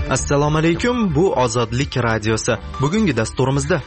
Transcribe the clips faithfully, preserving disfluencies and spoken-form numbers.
Assalomu alaykum, bu Ozodlik radiosi. Bugungi dasturimizda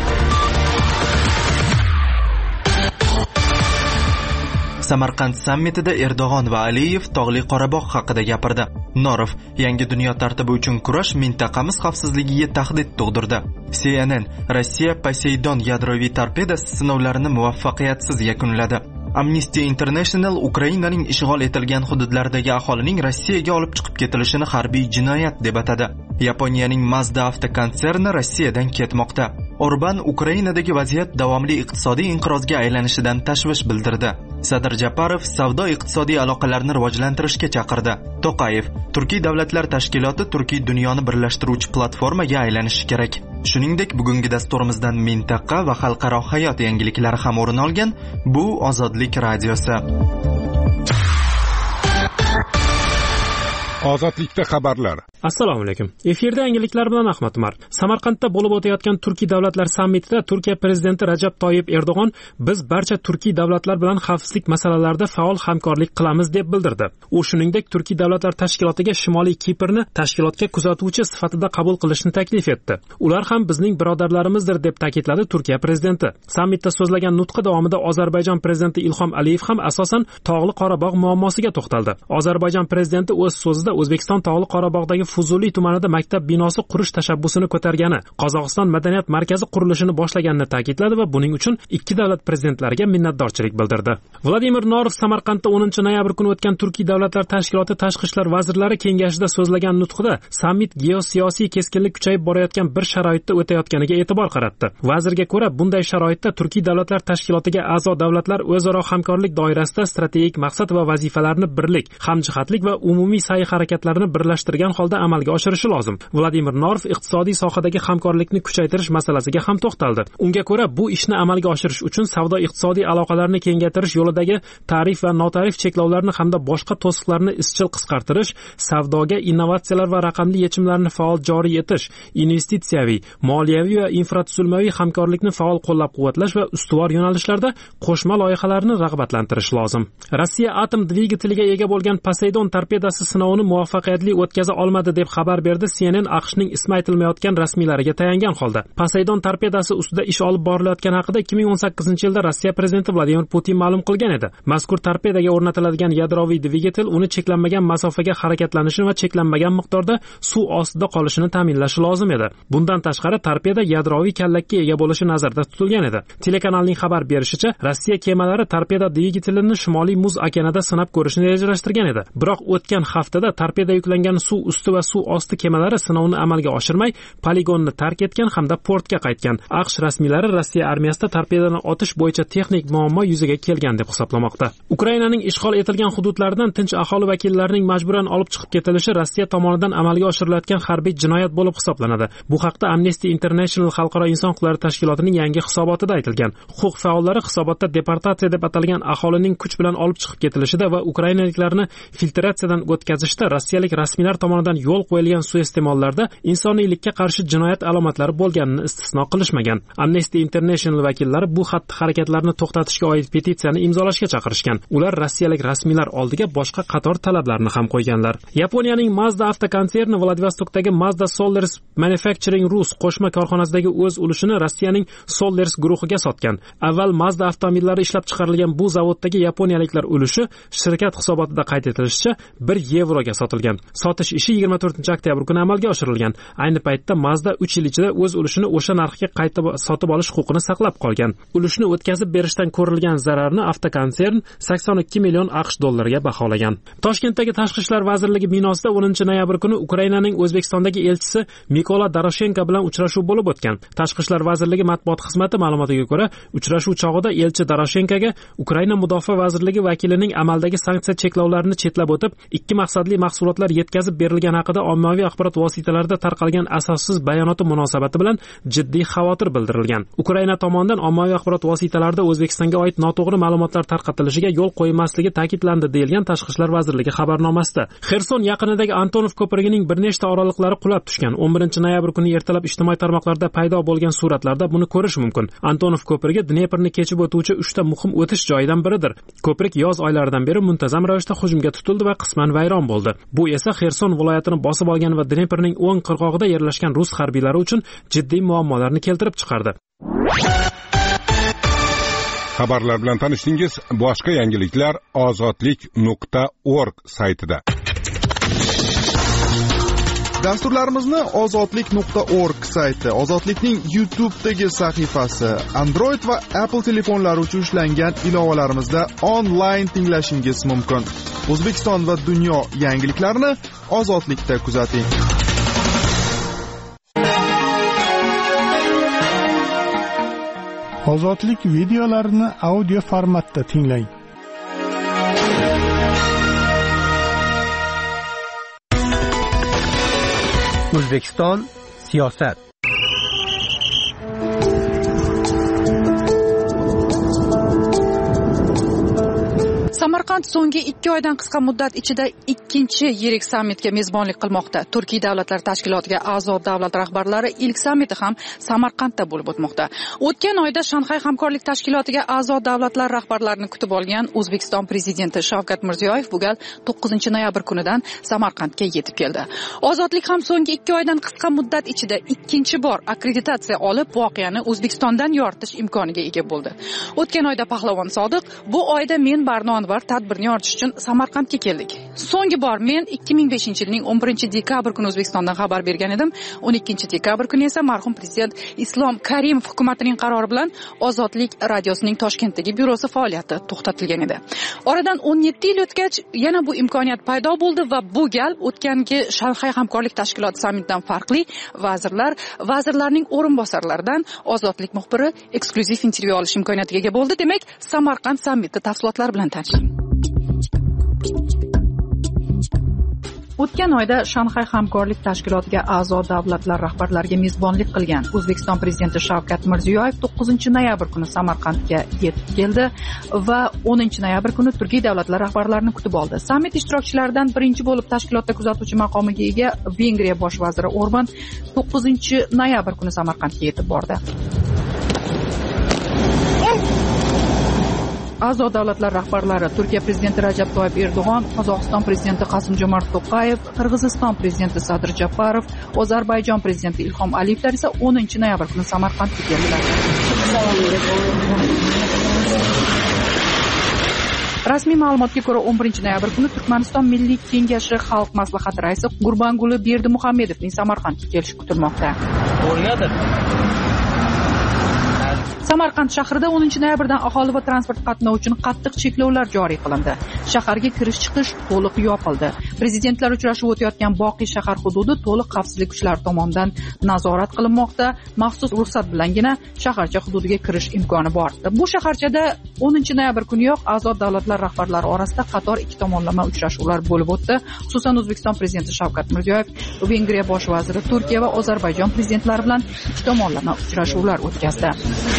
Samarqand sammitida Erdo'g'on va Aliyev Tog'li Qorabog' haqida gapirdi. Norov yangi dunyo tartibi uchun kurash mintaqamiz xavfsizligiga tahdid tug'dirdi. C N N Rossiya Poseidon yadroviy torpedasi sinovlarini muvaffaqiyatsiz yakunladi. Amnesty International Ukrainaning ishg'ol etilgan hududlaridagi aholining Rossiyaga olib chiqib ketilishini harbiy jinoyat deb atadi. Yaponiyaning Mazda avtokonserni Rossiyadan ketmoqda. Orban Ukrainadagi vaziyat davomli iqtisodiy inqirozga aylanishidan tashvish bildirdi. Sadir Japarov savdo-iqtisodiy aloqalarni rivojlantirishga chaqirdi. To'qayev Turkiy davlatlar tashkiloti Turkiy dunyoni birlashtiruvchi platformaga aylanishi kerak. Shuningdek, bugungi dasturimizdan mintaqa va xalqaro hayot yangiliklari ham o'rin olgan. Bu Ozodlik radiosi. Ozodlikda xabarlar. Assalomu alaykum. Efirda yangiliklar bilan Ahmad Umar. Samarqandda bo'lib o'tayotgan Turkiy davlatlar sammitida Turkiya prezidenti Rajab Toyyib Erdo'g'on biz barcha Turkiy davlatlar bilan xavfsizlik masalalarida faol hamkorlik qilamiz deb bildirdi. U shuningdek Turkiy davlatlar tashkilotiga Shimoliy Kiprni tashkilotga kuzatuvchi sifatida qabul qilishni taklif etdi. Ular ham bizning birodarlarimizdir deb ta'kidladi Turkiya prezidenti. Sammitda so'zlagan nutqi davomida Ozarbayjon prezidenti Ilhom Aliyev ham asosan Tog'li Qorabog' muammosiga to'xtaldi. Ozarbayjon prezidenti o'z so'zida O'zbekiston Tog'li Qorabog'dagi Fuzuli tumanida maktab binosi qurish tashabbusini ko'targani, Qozog'iston madaniyat markazi qurilishini boshlaganini ta'kidladi va buning uchun ikki davlat prezidentlariga minnatdorchilik bildirdi. Vladimir Norov Samarqandda o'ninchi noyabr kuni o'tgan Turkiy davlatlar tashkiloti tashqi ishlar vazirlari kengashida so'zlagan nutqida sammit geosiyosiy keskinlik kuchayib borayotgan bir sharoitda o'tayotganiga e'tibor qaratdi. Vazirga ko'ra, bunday sharoitda Turkiy davlatlar tashkilotiga a'zo davlatlar o'zaro hamkorlik doirasida strategik maqsad va vazifalarni birlik, hamjihatlik va umumiy sa'y-harakatlarni birlashtirgan holda amalga oshirishi lozim. Vladimir Norov iqtisodiy sohadagi hamkorlikni kuchaytirish masalasiga ham to'xtaldi. Unga ko'ra, bu ishni amalga oshirish uchun savdo-iqtisodiy aloqalarni kengaytirish yo'lidagi tarif va notarif cheklovlarni hamda boshqa to'siqlarni izchil qisqartirish, savdoga innovatsiyalar va raqamli yechimlarni faol joriy etish, investitsiyaviy, moliyaviy va infratuzilmaviy hamkorlikni faol qo'llab-quvvatlash va ustuvor yo'nalishlarda qo'shma loyihalarni rag'batlantirish lozim. Rossiya atom dvigateliga ega bo'lgan Poseidon torpedasi sinovini muvaffaqiyatli o'tkaza olmadi deb xabar berdi C N N AQShning ismi aytilmayotgan rasmiylariga tayangan holda. Poseidon torpedasi ustida ish olib borilayotgani haqida ikki ming o'n sakkizinchi yilda Rossiya prezidenti Vladimir Putin ma'lum qilgan edi. Mazkur torpedaga o'rnatiladigan yadroviy dvigatel uni cheklanmagan masofaga harakatlanishini va cheklanmagan miqdorda suv ostida qolishini ta'minlashi lozim edi. Bundan tashqari torpeda yadroviy kallakka ega bo'lishi nazarda tutilgan edi. Telekanalning xabar berishicha, Rossiya kemalari torpeda dvigatelini Shimoliy Muz okeanida sinab ko'rishni rejalashtirgan edi. Biroq o'tgan haftada torpeda yuklangan suv usti va suv osti kemalari sinovni amalga oshirmay, poligonni tark etgan hamda portga qaytgan. AQSh rasmiylari Rossiya armiyasida torpedani otish bo'yicha texnik muammo yuzaga kelgan deb hisoblamoqda. Ukrainaning ishg'ol etilgan hududlaridan tinch aholi vakillarining majburan olib chiqib ketilishi Rossiya tomonidan amalga oshirilayotgan harbiy jinoyat bo'lib hisoblanadi. Bu haqda Amnesty International xalqaro inson huquqlari tashkilotining yangi hisobotida aytilgan. Huquq faollari hisobotda deportatsiya deb atalgan aholining kuch bilan olib chiqib ketilishida va ukrainaliklarni filtratsiyadan o'tkazishda rossiyalik rasmiylar tomonidan yo'l qo'yilgan suiiste'mollarda insoniylikka qarshi jinoyat alomatlari bo'lganini istisno qilishmagan. Amnesty International vakillari bu xatti-harakatlarni to'xtatishga oid petitsiyani imzolashga chaqirishgan. Ular rossiyalik rasmiylar oldiga boshqa qator talablarni ham qo'yganlar. Yaponiyaning Mazda avtokonserni Vladivostokdagi Mazda Sollers Manufacturing Rus qo'shma korxonasidagi o'z ulushini Rossiyaning Sollers guruhiga sotgan. Avval Mazda avtomobillari ishlab chiqarilgan bu zavoddagi yaponiyaliklar ulushi shirkat hisobotida qayd etilishicha bir yevroga sotilgan. Sotish ishi yigirma to'rtinchi oktyabr kuni amalga oshirilgan. Ayni paytda Mazda uch yil ichida o'z ulushini o'sha narxga qayta sotib olish huquqini saqlab qolgan. Ulushni o'tkazib berishdan ko'rilgan zararni avtokonsern sakson ikki million AQSh dollariga baholagan. Toshkentdagi Tashqi ishlar vazirligi binosida o'ninchi noyabr kuni Ukrainaning O'zbekistondagi elchisi Mikola Doroshenko bilan uchrashuv bo'lib o'tgan. Tashqi ishlar vazirligi matbuot xizmati ma'lumotiga ko'ra, uchrashuv chog'ida elchi Doroshenkoga Ukraina mudofaa vazirligi vakilining amaldagi sanksiya cheklovlarini chetlab o'tib, ikki maqsadli mahsulotlar yetkazib berilgan haqida ommaviy axborot vositalarida tarqalgan asossiz bayonoti munosabati bilan jiddiy xavotir bildirilgan. Ukraina tomonidan ommaviy axborot vositalarida O'zbekistonga oid noto'g'ri ma'lumotlar tarqatilishiga yo'l qo'ymasligi ta'kidlandi deyilgan Tashqi ishlar vazirligi xabarnomasida. Xerson yaqinidagi Antonov ko'prigining bir nechta oraliqlari qulab tushgan. o'n birinchi noyabr kuni ertalab ijtimoiy tarmoqlarda paydo bo'lgan suratlarda buni ko'rish mumkin. Antonov ko'prigi Dneprni kechib o'tuvchi uchta muhim o'tish joyidan biridir. Ko'prik yoz oylaridan beri muntazam ravishda hujumga tutildi va qisman vayron bo'ldi. Bu esa Xerson viloyatini bosib olgan va Dneprning o'ng qirg'og'ida yerlashgan rus harbiylari uchun jiddiy muammolarni keltirib chiqardi. Xabarlar bilan tanishdingiz. Boshqa yangiliklar ozodlik nuqta org saytida. Dasturlarimizni ozodlik nuqta org sayti, Ozodlikning YouTube'dagi sahifasi, Android va Apple telefonlari uchun ishlangan ilovalarimizda onlayn tinglashingiz mumkin. O'zbekiston va dunyo yangiliklarini Ozodlikda kuzating. Ozodlik videolarini audio formatda tinglang. O'zbekiston siyosat. Samarqand so'nggi ikki oydan qisqa muddat ichida ikkinchi yirik sammitga mezbonlik qilmoqda. Turkiy davlatlar tashkilotiga a'zo davlat rahbarlari ilk sammiti ham Samarqandda bo'lib o'tmoqda. O'tgan oyda Shanxay hamkorlik tashkilotiga a'zo davlatlar rahbarlarini kutib olgan O'zbekiston prezidenti Shavkat Mirziyoyev bu gal to'qqizinchi noyabr kunidan Samarqandga yetib keldi. Ozodlik ham so'nggi ikki oydan qisqa muddat ichida ikkinchi bor akkreditatsiya olib, voqeani O'zbekistondan yoritish imkoniga ega bo'ldi. O'tgan oyda Pahlavon Sodiq, bu oyda men Barnon tadbirni yoritish uchun Samarqandga keldik. So'nggi bor men ikki ming beshinchi yilning o'n birinchi dekabr kuni O'zbekistondan xabar bergan edim. o'n ikkinchi dekabr kuni esa marhum prezident Islom Karimov hukumatining qarori bilan Ozodlik radiosining Toshkentdagi byurosi faoliyati to'xtatilgan edi. Oradan o'n yetti yil o'tgach yana bu imkoniyat paydo bo'ldi va bu gal o'tgangi Shanxay hamkorlik tashkiloti sammitidan farqli vazirlar, vazirlarning o'rinbosarlaridan Ozodlik muxbiri eksklyuziv intervyu olish imkoniyatiga ega bo'ldi. Demak, Samarqand sammiti tafsilotlari bilan tanishing. O'tgan oyda Shanxay hamkorlik tashkilotiga a'zo davlatlar rahbarlariga mezbonlik qilgan O'zbekiston prezidenti Shavkat Mirziyoyev to'qqizinchi noyabr kuni Samarqandga yetib keldi va o'ninchi noyabr kuni Turkiy davlatlar rahbarlarini kutib oldi. Sammit ishtirokchilaridan birinchi bo'lib tashkilotda kuzatuvchi maqomiga ega Vengriya bosh vaziri Orban to'qqizinchi noyabr kuni Samarqandga yetib bordi. A'zo davlatlar rahbarlari Turkiya prezidenti Rajab Toyib Erdo'g'on, Qozog'iston prezidenti Qosim-Jomart To'qayev, Qirg'iziston prezidenti Sadir Japarov, Ozarbayjon prezidenti Ilhom Aliyevlar esa o'ninchi noyabr kuni Samarqandga keldilar. Rasmiy ma'lumotga ko'ra o'n birinchi noyabr kuni Turkmaniston Milliy kengashi xalq maslahati raisi Gurbanguli Berdimuhammedovning Samarqandga kelishi kutilmoqda. O'rnadir. Samarqand shahrida o'ninchi noyabrdan aholi va transport qatnovi uchun qattiq cheklovlar joriy qilindi. Shaharga kirish-chiqish to'liq yopildi. Prezidentlar uchrashuvi o'tayotgan Boqiy shahar hududi to'liq xavfsizlik kuchlari tomonidan nazorat qilinmoqda. Maxsus ruxsat bilangina shaharcha hududiga kirish imkoni bor. Bu shaharchada o'ninchi noyabr kuniyoq a'zo davlatlar rahbarlari orasida qator ikki tomonlama uchrashuvlar bo'lib o'tdi. Xususan O'zbekiston prezidenti Shavkat Mirziyoyev Vengriya bosh vaziri, Turkiya va Ozarbayjon prezidentlari bilan ikki tomonlama uchrashuvlar o'tkazdi.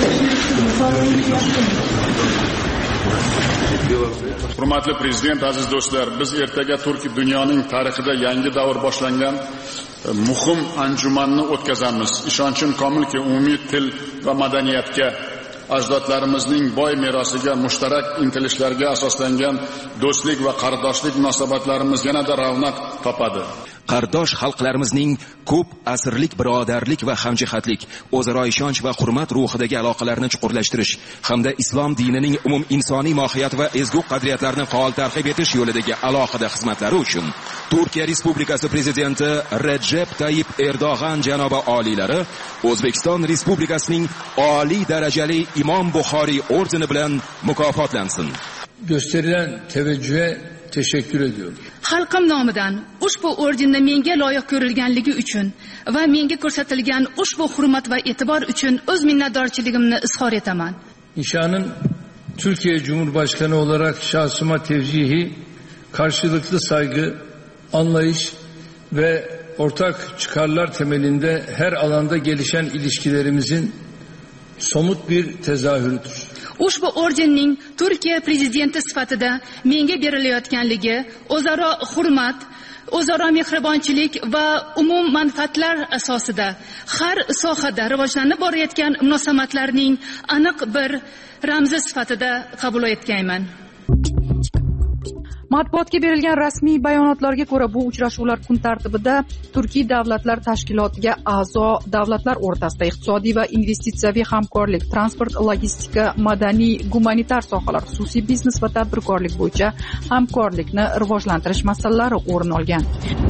Hurmatli prezident, aziz do'stlar, biz ertaga Turkiya dunyoning tarixida yangi davr boshlangan muhim anjumanni o'tkazamiz. Ishonchim komilki, umumiy til va madaniyatga, ajdodlarimizning boy merosiga, mushtarak intilishlarga asoslangan do'stlik va qardoshlik munosabatlarimiz yanada ravnaq topadi. Qardosh xalqlarimizning ko'p asrlik birodarlik va hamjihatlik, o'zaro ishonch va hurmat ruhidagi aloqalarni chuqurlashtirish hamda islom dinining umum insoniy mohiyat va ezgu qadriyatlarini faol targ'ib etish yo'lidagi alohida xizmatlari uchun Turkiya Respublikasi prezidenti Recep Tayyip Erdo'g'an janobi oliylari O'zbekiston Respublikasining oliy darajali Imom Buxoriy ordeni bilan mukofotlansin. Gösterilen teveccühe teşekkür ediyorum. Xalqim nomidan ushbu ordenni menga loyiq ko'rilganligi uchun va menga ko'rsatilgan ushbu hurmat va e'tibor uchun o'z minnatdorchiligimni izhor etaman. Nişanın Türkiye Cumhurbaşkanı olarak şahsıma tevcihi, karşılıklı saygı, anlayış ve ortak çıkarlar temelinde her alanda gelişen ilişkilerimizin somut bir tezahürüdür. Ushbu ordenning Turkiya prezidenti sifatida menga berilayotganligi o'zaro hurmat, o'zaro mehribonchilik va umum manfaatlar asosida har sohada rivojlanib borayotgan munosabatlarning aniq bir ramzi sifatida qabul etganman. Matbuotga berilgan rasmiy bayonotlarga ko'ra, bu uchrashuvlar kun tartibida Turkiy davlatlar tashkilotiga a'zo davlatlar o'rtasida iqtisodiy va investitsiyaviy hamkorlik, transport, logistika, madaniy, gumanitar sohalar, xususiy biznes va tadbirkorlik bo'yicha hamkorlikni rivojlantirish masalalari o'rin olgan.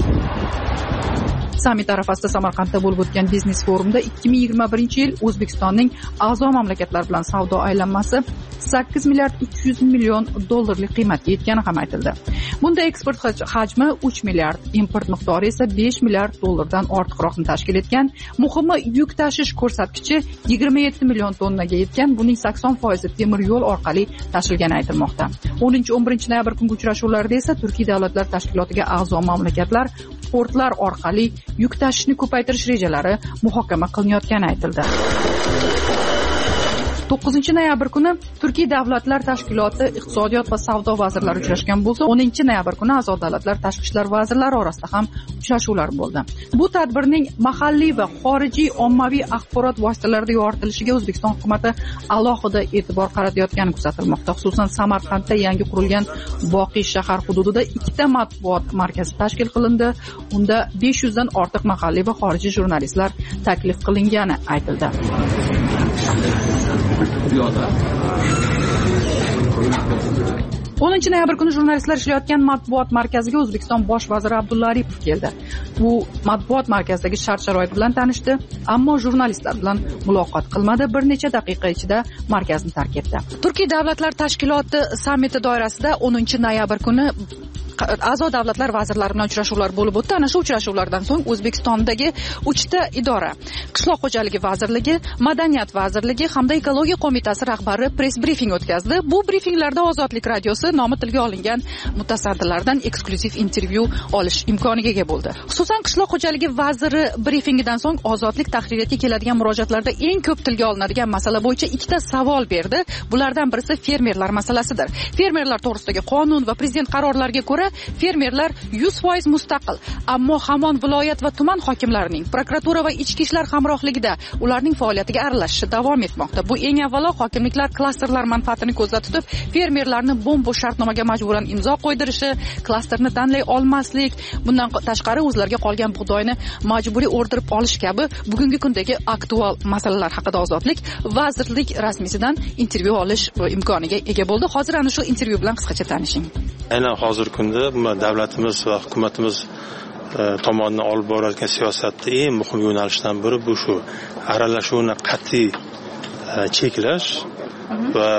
Sammit arafasida Samarqandda bo'lib o'tgan biznes forumda ikki ming yigirma birinchi yil O'zbekistonning a'zo mamlakatlar bilan savdo aylanmasi sakkiz milliard uch yuz million dollarlik qiymatga yetgani ham aytildi. Bunda eksport hajmi uch milliard, import miqdori esa besh milliard dollardan ortiqroqni tashkil etgan. Muhimi, yuk tashish ko'rsatkichi yigirma yetti million tonnaga yetgan. Buning sakson foizi temir yo'l orqali tashilgani aytilmoqda. o'ninchi o'n birinchi noyabr kungi uchrashuvlarda esa Turkiy davlatlar tashkilotiga a'zo mamlakatlar portlar orqali yuk tashishni ko'paytirish rejalari muhokama qilinayotgani aytildi. to'qqizinchi noyabr kuni Turkiy davlatlar tashkiloti iqtisodiyot va savdo vazirlari uchrashgan bo'lsa, o'ninchi noyabr kuni a'zo davlatlar tashqi ishlar vazirlari orasida ham uchrashuvlar bo'ldi. Bu tadbirning mahalliy va xorijiy ommaviy axborot vositalarida yoritilishiga O'zbekiston hukuomati alohida e'tibor qaratayotgani kuzatilmoqda. Xususan, Samarqandda yangi qurilgan Boqiy shahar hududida ikkita matbuot markazi tashkil qilindi. Unda besh yuzdan ortiq mahalliy va xorijiy jurnalistlar taklif qilingani aytildi. o'ninchi noyabr kuni jurnalistlar ishlayotgan matbuot markaziga O'zbekiston bosh vaziri Abdulla Aripov keldi. U matbuot markazidagi shart-sharoit bilan tanishdi, ammo jurnalistlar bilan muloqot qilmadi. Bir necha daqiqa ichida markazni tark etdi. Turkiy davlatlar tashkiloti sammiti doirasida o'ninchi noyabr kuni a'zo davlatlar vazirlari bilan uchrashuvlar bo'lib o'tdi. Ana shu uchrashuvlardan so'ng O'zbekistondagi uchta idora, Qishloq xo'jaligi vazirligi, Madaniyat vazirligi hamda Ekologiya qo'mitasi rahbari press brifing o'tkazdi. Bu brifinglarda Ozodlik radiosi nomi tilga olingan mutasaddilardan eksklyuziv intervyu olish imkoniga ega bo'ldi. Xususan, Qishloq xo'jaligi vaziri brifingidan so'ng Ozodlik tahririyatga keladigan murojaatlarda eng ko'p tilga olinadigan masala bo'yicha ikkita savol berdi. Bulardan birisi fermerlar masalasidir. Fermerlar to'g'risidagi qonun va prezident qarorlariga ko'ra fermerlar yuz foiz mustaqil, ammo hamon viloyat va tuman hokimlarining, prokuratura va ichki ishlar hamrohligida ularning faoliyatiga aralashishi davom etmoqda. Bu eng avvalo hokimliklar klasterlar manfaatini ko'zda tutib, fermerlarni bo'm-bo'sh shartnomaga majburan imzo qo'ydirishi, klasterni tanlay olmaslik, bundan tashqari o'zlariga qolgan bug'doyni majburiy o'rdirib olish kabi bugungi kundagi aktual masalalar haqida Ozodlik vazirlik rasmiysidan intervyu olish imkoniga ega bo'ldi. Hozir ana shu intervyu bilan qisqacha tanishing. Aynan hozir kunda davlatimiz va hukumatimiz tomonidan olib borayotgan siyosatda eng muhim yo'nalishdan biri bu shu aralashuvni qat'iy cheklash va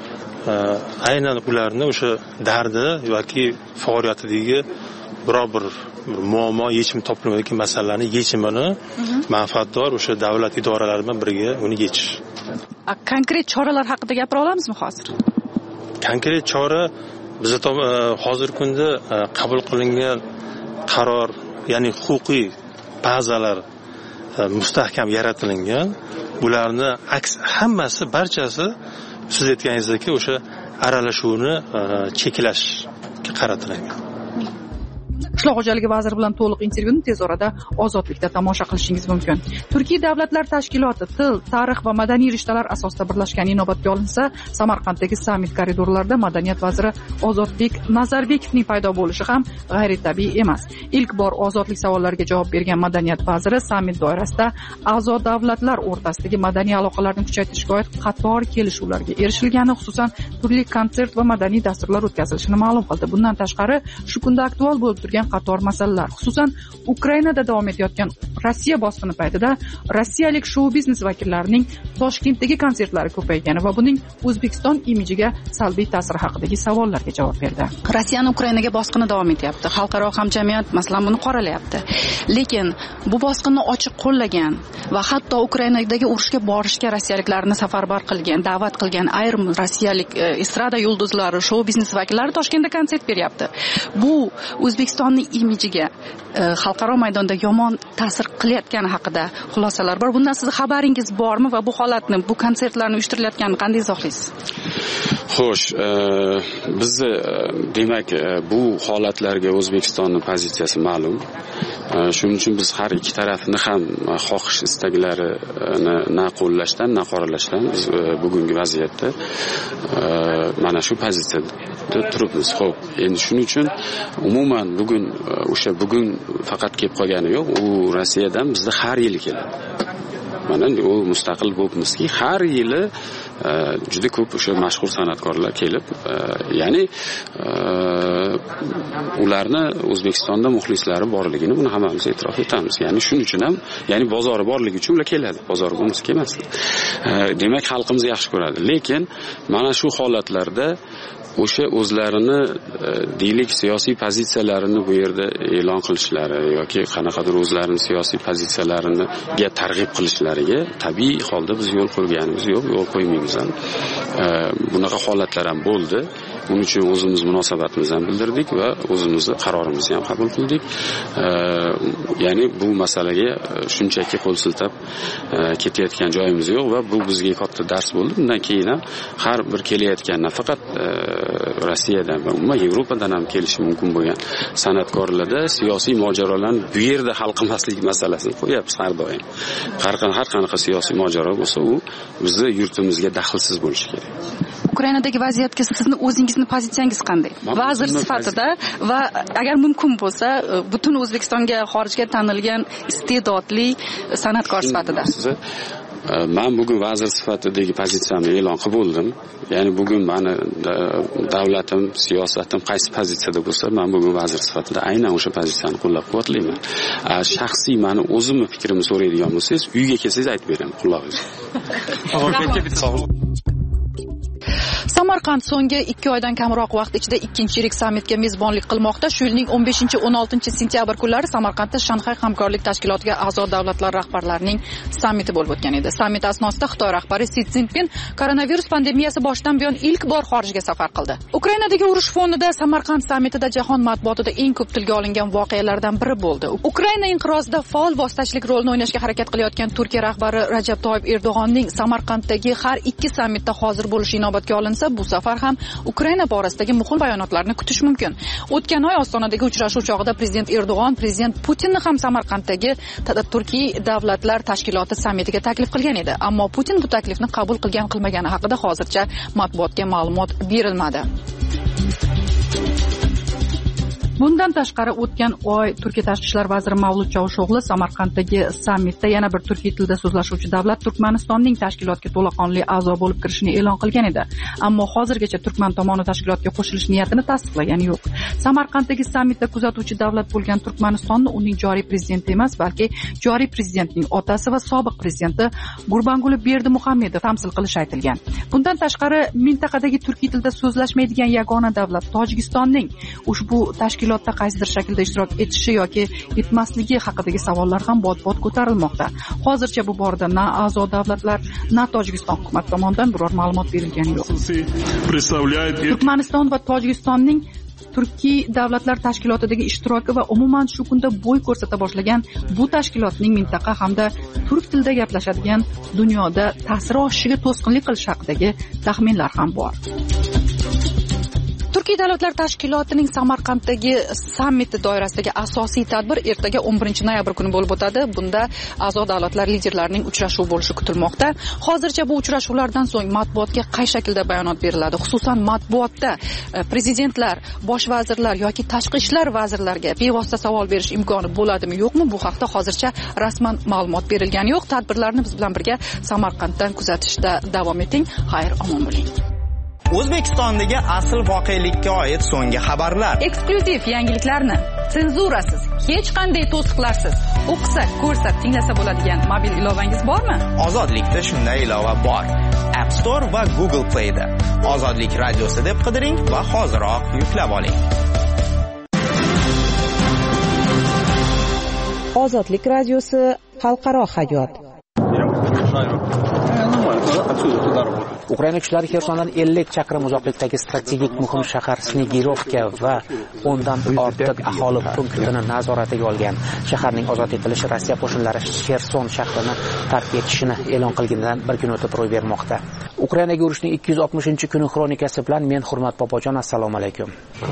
aynan ularni o'sha dardi yoki faoliyatidagi biror bir muammo yechim topilmayotgan masalalarni yechimini manfaatdor o'sha davlat idoralari bilan birga uni yechish. Konkret choralar haqida gapira olamizmi hozir? Konkret chora bizda hozir kunda qabul qilingan qaror, ya'ni huquqiy bazalar mustahkam yaratilingan. Bularni aks hammasi, barchasi siz aytganingizdek o'sha aralashuvni cheklashga qaratilgan. Qishloq xo'jaligi vaziri bilan to'liq intervyuni tez orada Ozodlikda tomosha qilishingiz mumkin. Turkiy davlatlar tashkiloti til, tarix va madaniy rishtalar asosida birlashgani inobatga olinsa, Samarqanddagi sammit koridorlarida madaniyat vaziri Ozodbek Nazarbekovning paydo bo'lishi ham g'ayritabiiy emas. Ilk bor ozodlik savollariga javob bergan madaniyat vaziri sammit doirasida a'zo davlatlar o'rtasidagi madaniy aloqalarni kuchaytirishga oid qator kelishuvlarga erishilgani, xususan turli konsert va madaniy dasturlar o'tkazilishini ma'lum qildi. Bundan tashqari, shu kunda aktual bo'lib turgan qator masalalar, xususan Ukrainada davom etayotgan Rossiya bosqini paytida rossiyalik shou-biznes vakillarining Toshkentdagi konsertlari ko'paygani va buning O'zbekiston imijiga salbiy ta'siri haqidagi savollarga javob berdi. Rossiyaning Ukrainaga bosqini davom etyapti. Xalqaro hamjamiyat masalan buni qoralayapti. Lekin bu bosqinni ochiq qo'llagan va hatto Ukrainadagi urushga borishga rossiyaliklarni safarbar qilgan, da'vat qilgan ayrim rossiyalik estrada yulduzlari, shou-biznes vakillari Toshkentda konsert beryapti. Bu O'zbekistonning imijiga xalqaro maydonda yomon ta'sir qilayotgani haqida xulosalar bor. Bundan sizning xabaringiz bormi va bu holatni, bu konsertlarni uyushtirilayotganini qanday izohlaysiz? Xo'sh, bizni demak bu holatlarga O'zbekistonning pozitsiyasi ma'lum. Shuning uchun biz har ikki tarafni ham xohish istaklarini na qo'llashdan, na qoralashdan biz bugungi vaziyatda mana shu pozitsiyada turibmiz. Xo'p, endi shuning uchun umuman bugun o'sha bugun faqat kelib qolgani yo'q, u Rossiyadan bizda har yili keladi. Mana u mustaqil bo'libmizki, har yili juda ko'p o'sha mashhur san'atkorlar kelib, ya'ni ularni O'zbekistonda muxlislari borligini buni hammamiz e'tirof etamiz. Ya'ni shuning uchun ham, ya'ni bozori borligi uchun ular keladi. Bozori bo'lmasa kelmasdi. Demak, xalqimiz yaxshi ko'radi. Lekin mana shu holatlarda o'sha o'zlarini deylik siyosiy pozitsiyalarini bu yerda e'lon qilishlari yoki qanaqadir o'zlarining siyosiy pozitsiyalariga targ'ib qilishlariga tabiiy holda biz yo'l qo'yganimiz yo'q, yo'l qo'ymaymiz ham. Bunaqa holatlar ham bo'ldi. Buning uchun o'zimiz munosabatimizni ham bildirdik va o'zimizni qarorimizni ham qabul qildik. Ya'ni bu masalaga shunchaki qo'l siltab ketayotgan joyimiz yo'q va bu bizga katta dars bo'ldi. Bundan keyin ham har bir kelayotgan nafaqat Rossiyadan va umuman Yevropadan ham kelishi mumkin bo'lgan san'atkorlarda siyosiy mojarolarni bu yerda hal qilmaslik masalasini qo'yapmiz har doim. Har qanaqa siyosiy mojaro bo'lsa, u bizning yurtimizga daxlsiz bo'lishi kerak. Ukrainadagi vaziyatga sizni o'zingizni pozitsiyangiz qanday? Vazir sifatida va agar mumkin bo'lsa, butun O'zbekistonga xorijga tanilgan iste'dodli san'atkor sifatida. Men bugun vazir sifatidagi pozitsiyamni e'lon qilib bo'ldim. Ya'ni bugun meni davlatim, siyosatim qaysi pozitsiyada bo'lsa, men bugun vazir sifatida aynan o'sha pozitsiyani qo'llab-quvvatlayman. Shaxsiy meni o'zimni fikrimni so'raydigan bo'lsangiz, uyga kelsangiz aytib beraman, quloqingiz. Samarqand so'nggi ikki oydan kamroq vaqt ichida ikkinchi yirik sammitga mezbonlik qilmoqda. Shu yilning o'n beshinchi o'n oltinchi sentyabr kunlari Samarqandda Shanxay hamkorlik tashkilotiga a'zo davlatlar rahbarlarining sammiti bo'lib o'tgan edi. Sammit asnosida Xitoy rahbari Si Szinpin koronavirus pandemiyasi boshidan buyon ilk bor xorijga safar qildi. Ukrainadagi urush fonida Samarqand sammitida jahon matbuotida eng ko'p tilga olingan voqealardan biri bo'ldi. Ukraina inqirozida faol vositachilik rolini o'ynashga harakat qilayotgan Turkiya rahbari Rajab Toyib Erdo'g'onning Samarqanddagi har ikki sammitda hozir bo'lishi inobatga olinsa, bu safar ham Ukraina borasidagi muhim bayonotlarni kutish mumkin. O'tgan oy Ostonadagi uchrashuv chog'ida prezident Erdo'g'on prezident Putinni ham Samarqanddagi Turkiy davlatlar tashkiloti sammitiga taklif qilgan edi. Ammo Putin bu taklifni qabul qilgan qilmagani haqida hozircha matbuotga ma'lumot berilmadi. Bundan tashqari o'tgan oy Turkiya tashqi ishlar vaziri Mavlut Chavusho'g'li Samarqanddagi sammitda yana bir turkiy tilda so'zlashuvchi davlat Turkmanistonning tashkilotga to'laqonli a'zo bo'lib kirishini e'lon qilgan edi. Ammo hozirgacha Turkman tomoni tashkilotga qo'shilish niyatini tasdiqlagani yo'q. Samarqanddagi sammitda kuzatuvchi davlat bo'lgan Turkmanistonni uning joriy prezidenti emas, balki joriy prezidentning otasi va sobiq prezidenti Gurbanguli Berdimuhamedov tamsil qilishi aytilgan. Bundan tashqari mintaqadagi turkiy tilda so'zlashmaydigan yagona davlat Tojikistonning ushbu tashkilot tashkilotda qaysidir shaklda ishtirok etishi yoki etmasligi haqidagi savollar ham bot-bot ko'tarilmoqda. Hozircha bu borada na a'zo davlatlar, na Tojikiston hukumati tomonidan biror ma'lumot berilgani yo'q. Turkmaniston va Tojikistonning Turkiy davlatlar tashkilotidagi ishtiroki va umuman shu kunda bo'y ko'rsata boshlagan bu tashkilotning mintaqa hamda turk tilida gaplashadigan dunyoda ta'siri oshishiga to'sqinlik qilish haqidagi taxminlar ham bor. Turkiy davlatlar tashkilotining Samarqanddagi sammiti doirasidagi asosiy tadbir ertaga o'n birinchi noyabr kuni bo'lib o'tadi. Bunda a'zo davlatlar liderlarining uchrashuvi bo'lishi kutilmoqda. Hozircha bu uchrashuvlardan so'ng matbuotga qay shaklda bayonot beriladi? Xususan matbuotda prezidentlar, bosh vazirlar yoki tashqi ishlar vazirlariga bevosita savol berish imkoni bo'ladimi, yo'qmi? Bu haqda hozircha rasman ma'lumot berilgani yo'q. Tadbirlarni biz bilan birga Samarqanddan kuzatishda davom eting. Xayr, omon bo'ling. O'zbekistondagi asl voqelikka oid so'nggi xabarlar. Eksklyuziv yangiliklarni senzurasiz, hech qanday to'siqlarsiz o'qisa, ko'rsa, tinglasa bo'ladigan mobil ilovangiz bormi? Ozodlikda shunday ilova bor. App Store va Google Play da. Ozodlik radiosi deb qidiring va hoziroq yuklab oling. Ozodlik radiosi xalqaro hayot. Ukraina kuchlari Xersondan ellik chaqirim uzoqlikdagi strategik muhim shahar Snegirovka va o'ndan ortiq aholi punktini nazoratiga olgan. Shaharning ozod etilishi Rossiya qo'shinlari Xerson shahrini tark etishini e'lon qilganidan bir kun o'tib ro'y bermoqda. Ukrainaga urushning ikki yuz oltmishinchi kuni xronikasi bilan men Hurmat Bobojon, assalomu alaykum.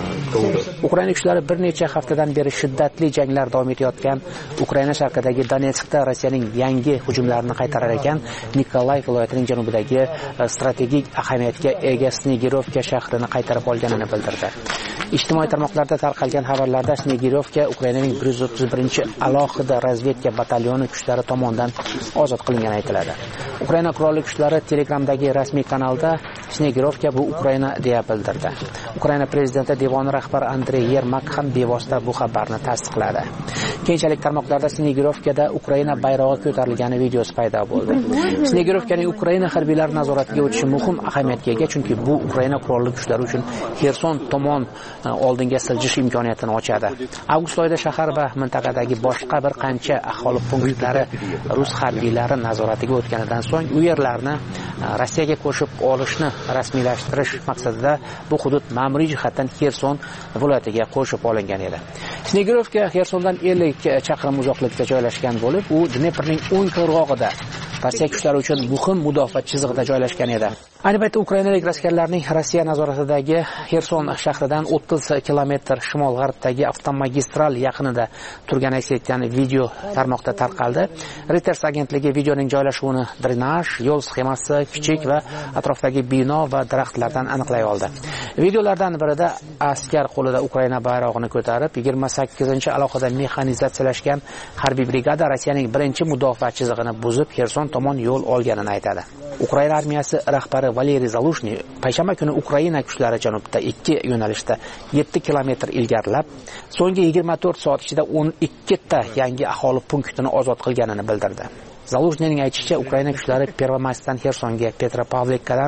Ukraina kuchlari bir necha haftadan beri shiddatli janglar davom etayotgan Ukraina sharqidagi Donetskda Rossiyaning yangi hujumlarini qaytarar ekan, Nikolayev viloyatining janubidagi strategik ahamiyatga ega Snegirovka shahrini qaytarib olganini bildirdi. Ijtimoiy tarmoqlarda tarqalgan xabarlarda Snegirovka Ukrainaning bir yuz o'ttiz birinchi alohida razvedka batalyoni kuchlari tomonidan ozod qilingani aytiladi. Ukraina qurolli kuchlari Telegramdagi rasmiy kanalda Snegirovka bu Ukraina deya bildirdi. Ukraina prezidenti devoni rahbari Andrey Yermak ham bevosita bu xabarni tasdiqladi. Keyinchalik tarmoqlarda Snegirovkada Ukraina bayrog'i ko'tarilgani videosi paydo bo'ldi. Snegirovkaning Ukraina harbiylari nazoratiga o'tishi muhim ahamiyatga ega, chunki bu Ukraina qurolli kuchlari uchun Xerson tomon oldinga siljish imkoniyatini ochadi. Avgust oyida shahar va mintaqadagi boshqa bir qancha aholi punktlari rus harbiylari nazoratiga o'tganidan so'ng u yerlarni Rossiyaga qo'shib olishni rasmiylashtirish maqsadida bu hudud ma'muriy jihatdan Xerson viloyatiga qo'shib olingan edi. Snegirovka Xersondan ellik chaqirim uzoqlikda joylashgan bo'lib, u Dneprning o'ng qirg'og'ida Rossiya kuchlari uchun muhim mudofaa chizig'ida joylashgan edi. Ayni paytda ukrainalik askarlarning Rossiya nazoratidagi Xerson shahridan o'ttiz kilometr shimol-g'arbdagi avtomagistral yaqinida turgani aks etgan video tarmoqda tarqaldi. Reuters agentligi videoning joylashuvini drenaj, yo'l sxemasi, kichik va atrofdagi bino va daraxtlardan aniqlay oldi. Videolardan birida askar qo'lida Ukraina bayrog'ini ko'tarib, yigirma sakkizinchi alohida mexanizatsiyalashgan harbiy brigada Rossiyaning birinchi mudofaa chizig'ini buzib Xerson tomon yo'l olganini aytadi. Ukraina armiyasi rahbari Valeriy Zalushniy payshanba kuni Ukraina kuchlari janubda ikki yo'nalishda yetti kilometr ilgarilab, so'nggi yigirma to'rt soat ichida o'n ikki ta yangi aholi punktini ozod qilganini bildirdi. Zalushnyning aytishicha, Ukraina kuchlari Pervomayskdan Xersonga, Petropavlikadan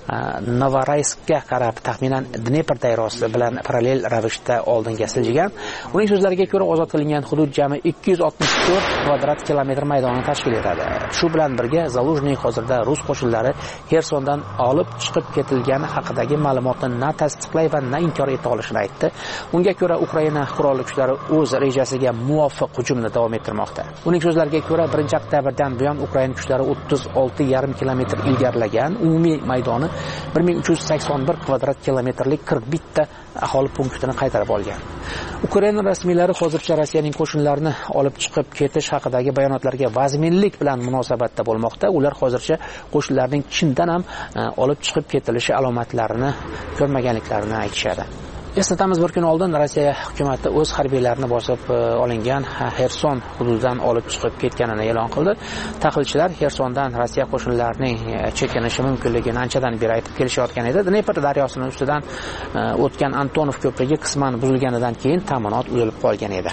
Novorayskka qarab taxminan Dnepr dayrasi bilan parallel ravishda oldinga siljigan. Uning so'zlariga ko'ra, ozod qilingan hudud jami ikki yuz oltmish to'rt kvadrat kilometr maydonni tashkil etadi. Shu bilan birga Zalushniy hozirda rus qo'shinlari Xersondan olib chiqib ketilgani haqidagi ma'lumotni na tasdiqlay va na inkor eta olishini aytdi. Unga ko'ra, Ukraina qurolli kuchlari o'z rejasiga muvofiq hujumni davom ettirmoqda. Uning so'zlariga ko'ra, birinchi oktyabr dan buyon Ukraina kuchlari o'ttiz olti yarim kilometr ilgarilagan, umumiy maydoni bir ming uch yuz sakson bir kvadrat kilometrlik qirq bitta aholi punktini qaytarib olgan. Ukraina rasmiylari hozircha Rossiyaning qo'shinlarini olib chiqib ketish haqidagi bayonotlarga vazminlik bilan munosabatda bo'lmoqda. Ular hozircha qo'shinlarning chindan ham olib chiqib ketilishi alomatlarini ko'rmaganliklarini aytishadi. Eslatamiz, bir kun oldin Rossiya hukumatı o'z harbiylarini bosib olingan Xerson hududidan olib chiqib ketganini e'lon qildi. Tahlilchilar Xersondan Rossiya qo'shinlarining chekinishi mumkinligini anchadan beri aytib kelishayotgan edi. Dnepr daryosining ustidan o'tgan Antonov ko'prigi qisman buzilganidan keyin ta'minot uzilib qolgan edi.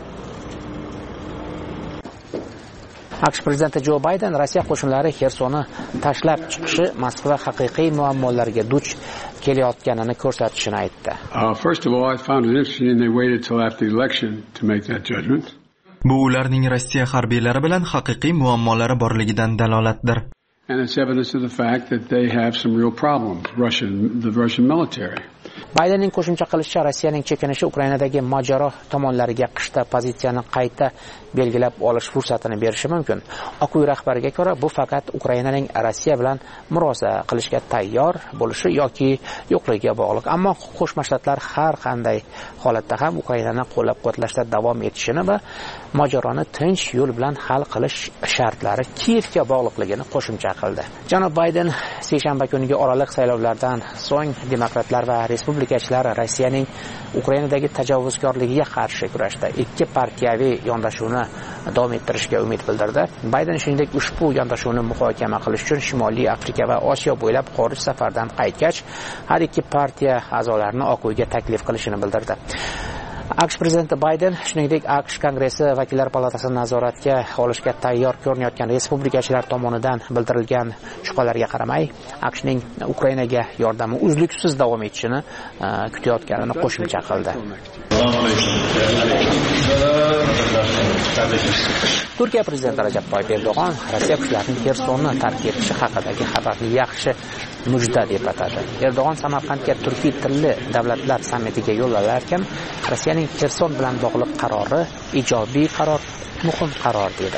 AQSh prezidenti Jo Bayden Rossiya qo'shinlari Xersonni tashlab chiqishi Moskva haqiqiy muammolarga duch kelayotganini ko'rsatishini aytdi. Uh, first of all, I found it interesting they waited till after the election to make that judgment. Bu ularning Rossiya harbiylari bilan haqiqiy muammolari borligidan dalolatdir. And it's evidence of the fact that they have some real problems, Russian, the Russian military. Baydenning qo'shimcha qilishicha, Rossiyaning chekinishi Ukrainadagi mojaro tomonlariga qishda pozitsiyani qayta belgilab olish fursatini berishi mumkin. Oq uy rahbariga ko'ra, bu faqat Ukrainaning Rossiya bilan murosa qilishga tayyor bo'lishi yoki yo'qligiga bog'liq. Ammo Qo'shma Shtatlar har qanday holatda ham Ukrainani qo'llab-quvvatlashda davom etishini va mojaroni tinch yo'l bilan hal qilish shartlari Kiyevga bog'liqligini qo'shimcha qildi. Janob Bayden seshanba kuniga oraliq saylovlardan so'ng demokratlar va respublikachilar Rossiyaning Ukrainadagi tajovuzkorligiga qarshi kurashda ikki partiyaviy yondashuvni davom ettirishga umid bildirdi. Bayden shuningdek ushbu yondashuvni muhokama qilish uchun Shimoliy Afrika va Osiyo bo'ylab xorij safardan qaytgach, har ikki partiya a'zolarini Oq uyga taklif qilishini bildirdi. AQSh prezidenti Bayden shuningdek AQSh Kongressi vakillar palatasini nazoratga olishga tayyor ko'rinayotgan respublikachilar tomonidan bildirilgan shubhalarga qaramay, AQShning Ukrainaga yordami uzluksiz davom etishini kutayotganini qo'shimcha qildi. Turkiya prezidenti Rajab Toyyib Erdo'g'on Rossiya kuchlarining Xersonni tark etishi haqidagi xabarni yaxshi mujda deb atadi. Erdo'g'on Samarqandga turkiy tilli davlatlar sammitiga yo'l olarkan, Rossiyaning Xerson bilan bog'liq qarori ijobiy qaror, muhim qaror dedi.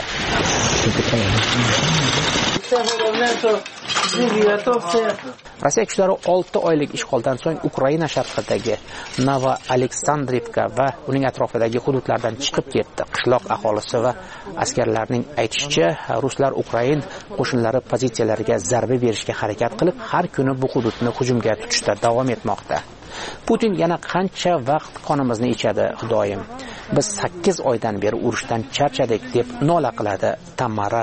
Rossiya kuchlari olti oylik ishg'oldan so'ng Ukraina sharqidagi Novo-Aleksandrivka va uning atrofidagi hududlardan chiqib ketdi. Qishloq aholisi va askarlarning aytishicha, ruslar Ukrain qo'shinlari pozitsiyalariga zarba berishga harakat qilib, har kuni bu hududni hujumga tutishda davom etmoqda. Putin yana qancha vaqt qonimizni ichadi, Xudoyim. Biz sakkiz oydan beri urushdan charchadik deb nola qiladi Tamara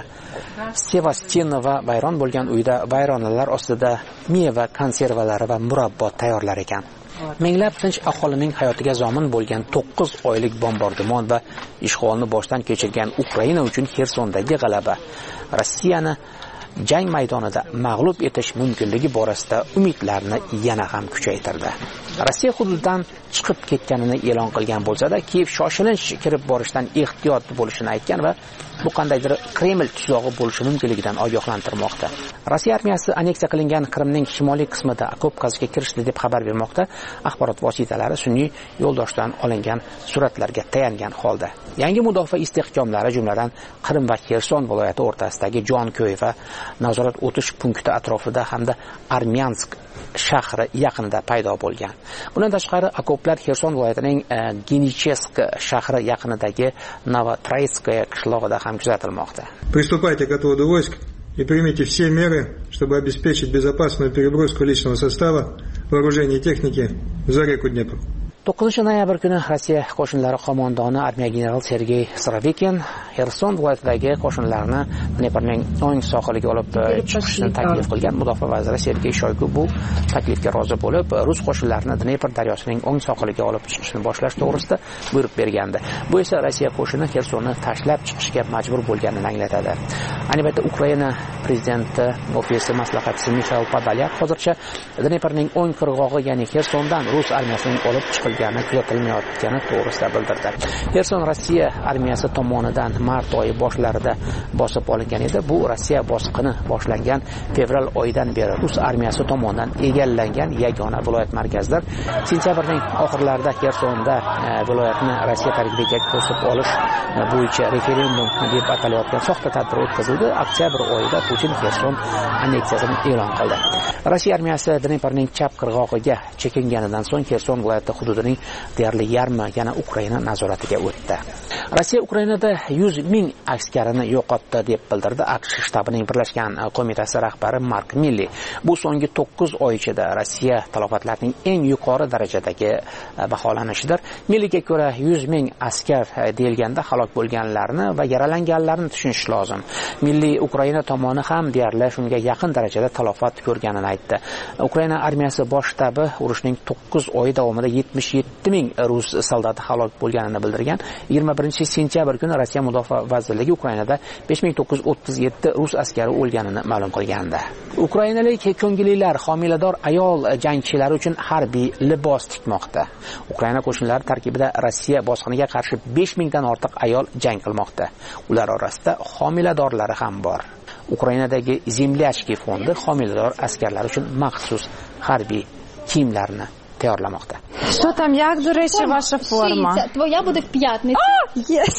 Sevastinova. Vayron bo'lgan uyda vayronalar ostida meva konservalari va murabbo tayyorlar ekan. Minglab tinch aholining hayotiga zomin bo'lgan to'qqiz oylik bombardimon va ishg'olni boshdan kechirgan Ukraina uchun Xersondagi g'alaba Rossiyani jang maydonida mag'lub etish mumkinligi borasida umidlarni yana ham kuchaytirdi. Rossiya hududidan chiqib ketganini e'lon qilgan bo'lsa-da, Kiyev shoshilinch kirib borishdan ehtiyot bo'lishini aytgan va bu qandaydir Kreml tuzog'i bo'lishi mumkinligidan ogohlantirmoqda. Rossiya armiyasi aneksiya qilingan Qrimning shimoliy qismida okop qazishga kirishdi deb xabar bermoqda. Axborot vositalari sun'iy yo'ldoshdan olingan suratlarga tayangan holda. Yangi mudofaa istehkomlari, jumladan Qrim va Xerson viloyati o'rtasidagi Jonko'y va nazorat o'tish punkti atrofida hamda Armyansk shahri yaqinida paydo bo'lgan. Bundan tashqari, okoplar Xerson viloyatining Genichesk shahri yaqinidagi Novotrayskaya qishlog'ida ham kuzatilmoqda. Приступайте к отводу войск и примите все меры, чтобы обеспечить безопасную переброску личного состава, вооружения и техники за реку Днепр. to'qqizinchi noyabr kuni Rossiya qo'shinlari qo'mondoni armiya general Sergey Sorovikin Xerson viloyatidagi qo'shinlarni Dneprning o'ng sohiliga olib chiqishni taklif qilgan. Mudofaa vaziri Sergey Shoygu bu taklifga rozi bo'lib, rus qo'shinlarini Dnepr daryosining o'ng sohiliga olib chiqishni boshlash to'g'risida buyruq bergandi. Bu esa Rossiya qo'shini Xersonni tashlab chiqishga majbur bo'lganini anglatadi. Ayni paytda Ukraina prezidenti ofisi maslahatchisi Mikhail Podolyak hozircha Dneprning o'ng qirg'og'i, ya'ni Xersondan rus armiyasining olib chiqilgani kuzatilmayotgani to'g'risida bildirdi. Xerson Rossiya armiyasi tomonidan mart oyi boshlarida bosib olingan edi. Bu Rossiya bosqini boshlangan fevral oyidan beri rus armiyasi tomonidan egallangan yagona viloyat markazidir. Sentyabrning oxirlarida Xersonda viloyatni Rossiya tarkibiga qo'shib olish bo'yicha referendum deb atalayotgan soxta tadbir o'tkazildi. Oktyabr oyida Putin Xerson anneksiyasini e'lon qildi. Rossiya armiyasi Dneprning chap qirg'og'iga chekinganidan so'ng Xerson viloyati hududining deyarli yarmi yana Ukraina nazoratiga o'tdi. Rossiya Ukrainada yuz ming askarini yo'qotdi deb bildirdi AQSh shtabining birlashgan qo'mitasi rahbari Mark Milley. Bu so'nggi to'qqiz oy ichida Rossiya talofatlarining eng yuqori darajadagi baholanishidir. Milleyga ko'ra yuz ming askar deyilganda halok bo'lganlarni va yaralanganlarni tushunish lozim. Milley Ukraina tomoni ham deyarli shunga yaqin darajada talofat ko'rganini aytdi. Ukraina armiyasi bosh shtabi urushning to'qqiz oy davomida yetmish yetti ming rus soldati halok bo'lganini bildirgan. yigirma birinchi sentyabr kuni Rossiya Mudofaa vazirligi Ukrainada besh ming to'qqiz yuz o'ttiz yetti rus askari o'lganini ma'lum qilgandi. Ukrainalik ko'ngillilar homilador ayol jangchilari uchun harbiy libos tikmoqda. Ukraina qo'shinlari tarkibida Rossiya bosqiniga qarshi besh mingdan ortiq ayol jang qilmoqda. Ular orasida homiladorlari ham bor. Ukrainadagi Zemlyachki fondi homilador askarlar uchun maxsus harbiy kiyimlarni tayyorlamoqda. Что там, як, до речі, ваша форма? Твоя буде в п'ятницю. Yes.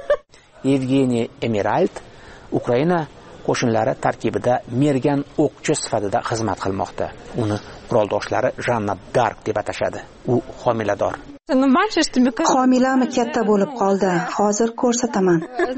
Evgeniy Emiralt Ukraina qo'shinlari tarkibida mergan o'qchi sifatida xizmat qilmoqda. Uni quroldoshlari Janna Dark deb atashadi. U homilador. Homilami katta bo'lib qoldi. Hozir ko'rsataman.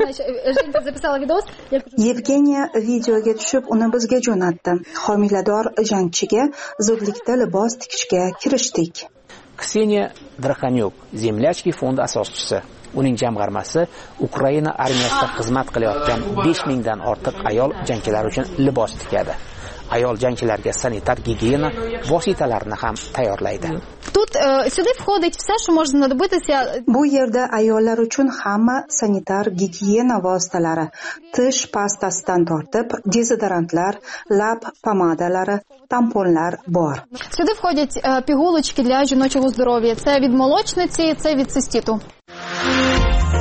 Yevgeniya videoga tushib, uni bizga jo'natdi. Homilador jangchiga zudlikda libos tikishga kirishdik. Kseniya Drakhanyuk, Zemlyachki fondi asoschisi. Uning jamg'armasi Ukraina armiyasida xizmat qilayotgan besh mingdan ortiq ayol jangchilar uchun libos tikadi. Ayol jangchilarga sanitar gigiyena vositalarini ham tayyorlaydi. Тут сюда входит все, что можно знадобитися. Bu yerda ayollar uchun hamma sanitar gigiyena vositalari, tish pastasidan tortib, dezodorantlar, lab pomadalari, tamponlar bor. Сюди входять пігулочки для жіночого здоров'я. Це від молочниці, це від циститу.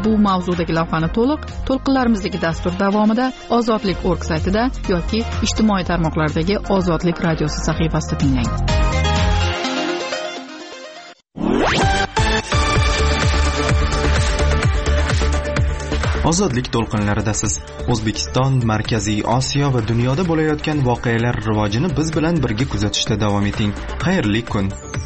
bu mavzudagi lavhani to'liq to'lqinlarimizdagi dastur davomida ozodlik nokta org saytida yoki ijtimoiy tarmoqlardagi Ozodlik radiosi sahifasida tinglang. Ozodlik to'lqinlarida siz O'zbekiston, Markaziy Osiyo va dunyoda bo'layotgan voqealar rivojini biz bilan birga kuzatishda davom eting. Xayrli kun.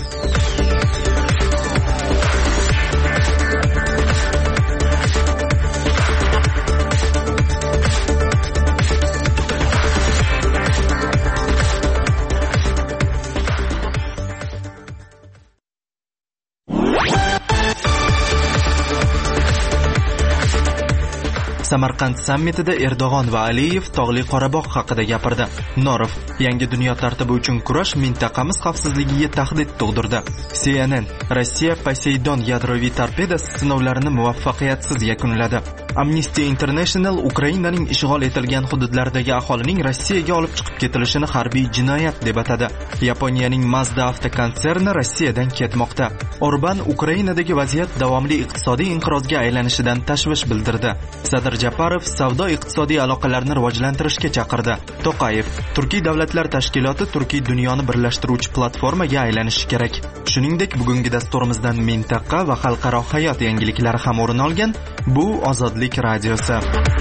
Samarqand sammitida Erdo'g'on va Aliyev Tog'li Qorabog' haqida gapirdi. Norov yangi dunyo tartibi uchun kurash mintaqamiz xavfsizligiga tahdid tug'dirdi. C N N Rossiya Poseidon yadroviy torpedasi sinovlarini muvaffaqiyatsiz yakunladi. Amnesty International Ukrainaning ishg'ol etilgan hududlaridagi aholining Rossiyaga olib chiqib ketilishini harbiy jinoyat deb atadi. Yaponiyaning Mazda avtokonserni Rossiyadan ketmoqda. Orban Ukrainadagi vaziyat davomli iqtisodiy inqirozga aylanishidan tashvish bildirdi. Sadr Japarov savdo-iqtisodiy aloqalarni rivojlantirishga chaqirdi. To'qayev Turkiy davlatlar tashkiloti Turkiy dunyoni birlashtiruvchi platformaga aylanishi kerak. Shuningdek, bugungi dasturimizdan mintaqa va xalqaro hayot yangiliklari ham o'rin olgan. Bu Ozodlik radiosi.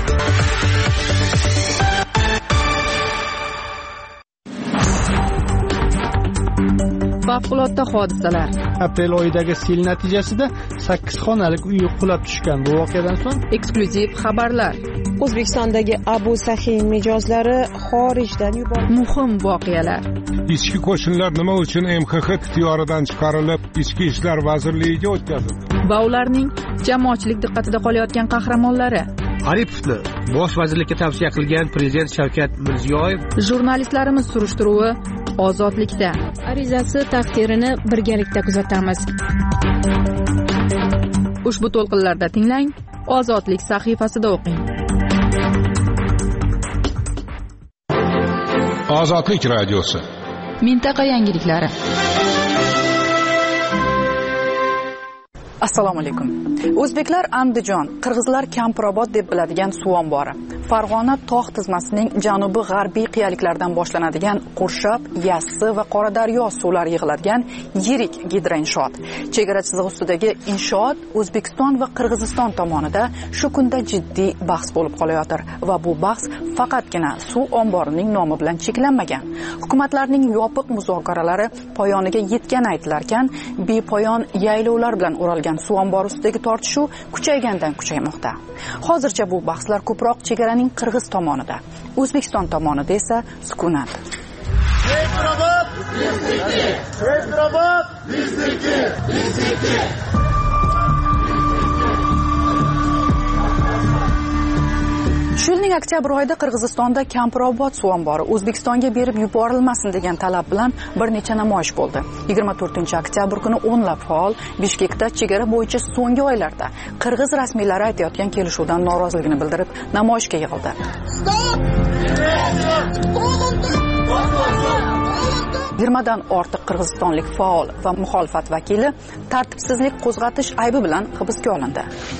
Favqulodda hodisalar. Aprel oyidagi sel natijasida sakkiz xonalik uy qulab tushgan. Bu voqeadan so'ng eksklyuziv xabarlar. O'zbekistondagi Abu Sahiy mijozlari xorijdan yuborildi. Muhim voqealar. Ichki qo'shinlar nima uchun M X X ixtiyoridan chiqarilib, Ichki ishlar vazirligiga o'tkazildi? Va ularning jamoatchilik diqqatida qolayotgan qahramonlari. Aripovni bosh vazirlikka tavsiya qilgan prezident Shavkat Mirziyoyev. Jurnalistlarimiz surishtiruvi Ozodlikda. Arizasi taqdirini birgalikda kuzatamiz. Ushbu to'lqinlarda tinglang, Ozodlik sahifasida o'qing. Ozodlik radiosi. Mintaqa yangiliklari. Assalomu alaykum. O'zbeklar Andijon, qirg'izlar Kampirobod deb biladigan suv ombori. Farg'ona tog' tizmasining janubi g'arbiy qiyaliklardan boshlanadigan Qurshab, Yassi va Qoradaryo suvlari yig'iladigan yirik gidroinshoot. Chegara chizig'i ustidagi inshoot O'zbekiston va Qirg'iziston tomonida shu kunda jiddiy bahs bo'lib qolayotir va bu bahs faqatgina suv omborining nomi bilan cheklanmagan. Hukumatlarning yopiq muzokaralari poyoniga yetgani aytilarkan, bepoyon yaylovlar bilan o'ralgan suv ombori ustidagi tortishuv kuchaygandan kuchaymoqda. Hozircha bu bahslar ko'proq chegaraning Qirg'iz tomonida, O'zbekiston tomonida esa sukunat. Hyderabad bizniki, Hyderabad bizniki, bizniki. Shu yilning oktyabr oyida Qirg'izistonda Kampirobod suv ombori O'zbekistonga berib yuborilmasin degan talab bilan bir necha namoyish bo'ldi. yigirma to'rtinchi oktyabr kuni o'nlab faol Bishkekda chegara bo'yicha so'nggi oylarda Qirg'iz rasmiylari aytayotgan kelishuvdan noroziligini bildirib namoyishga yig'ildi. yigirmadan ortiq qirg'izistonlik faol va muxolifat vakili tartibsizlik qo'zg'atish aybi bilan hibsga olindi.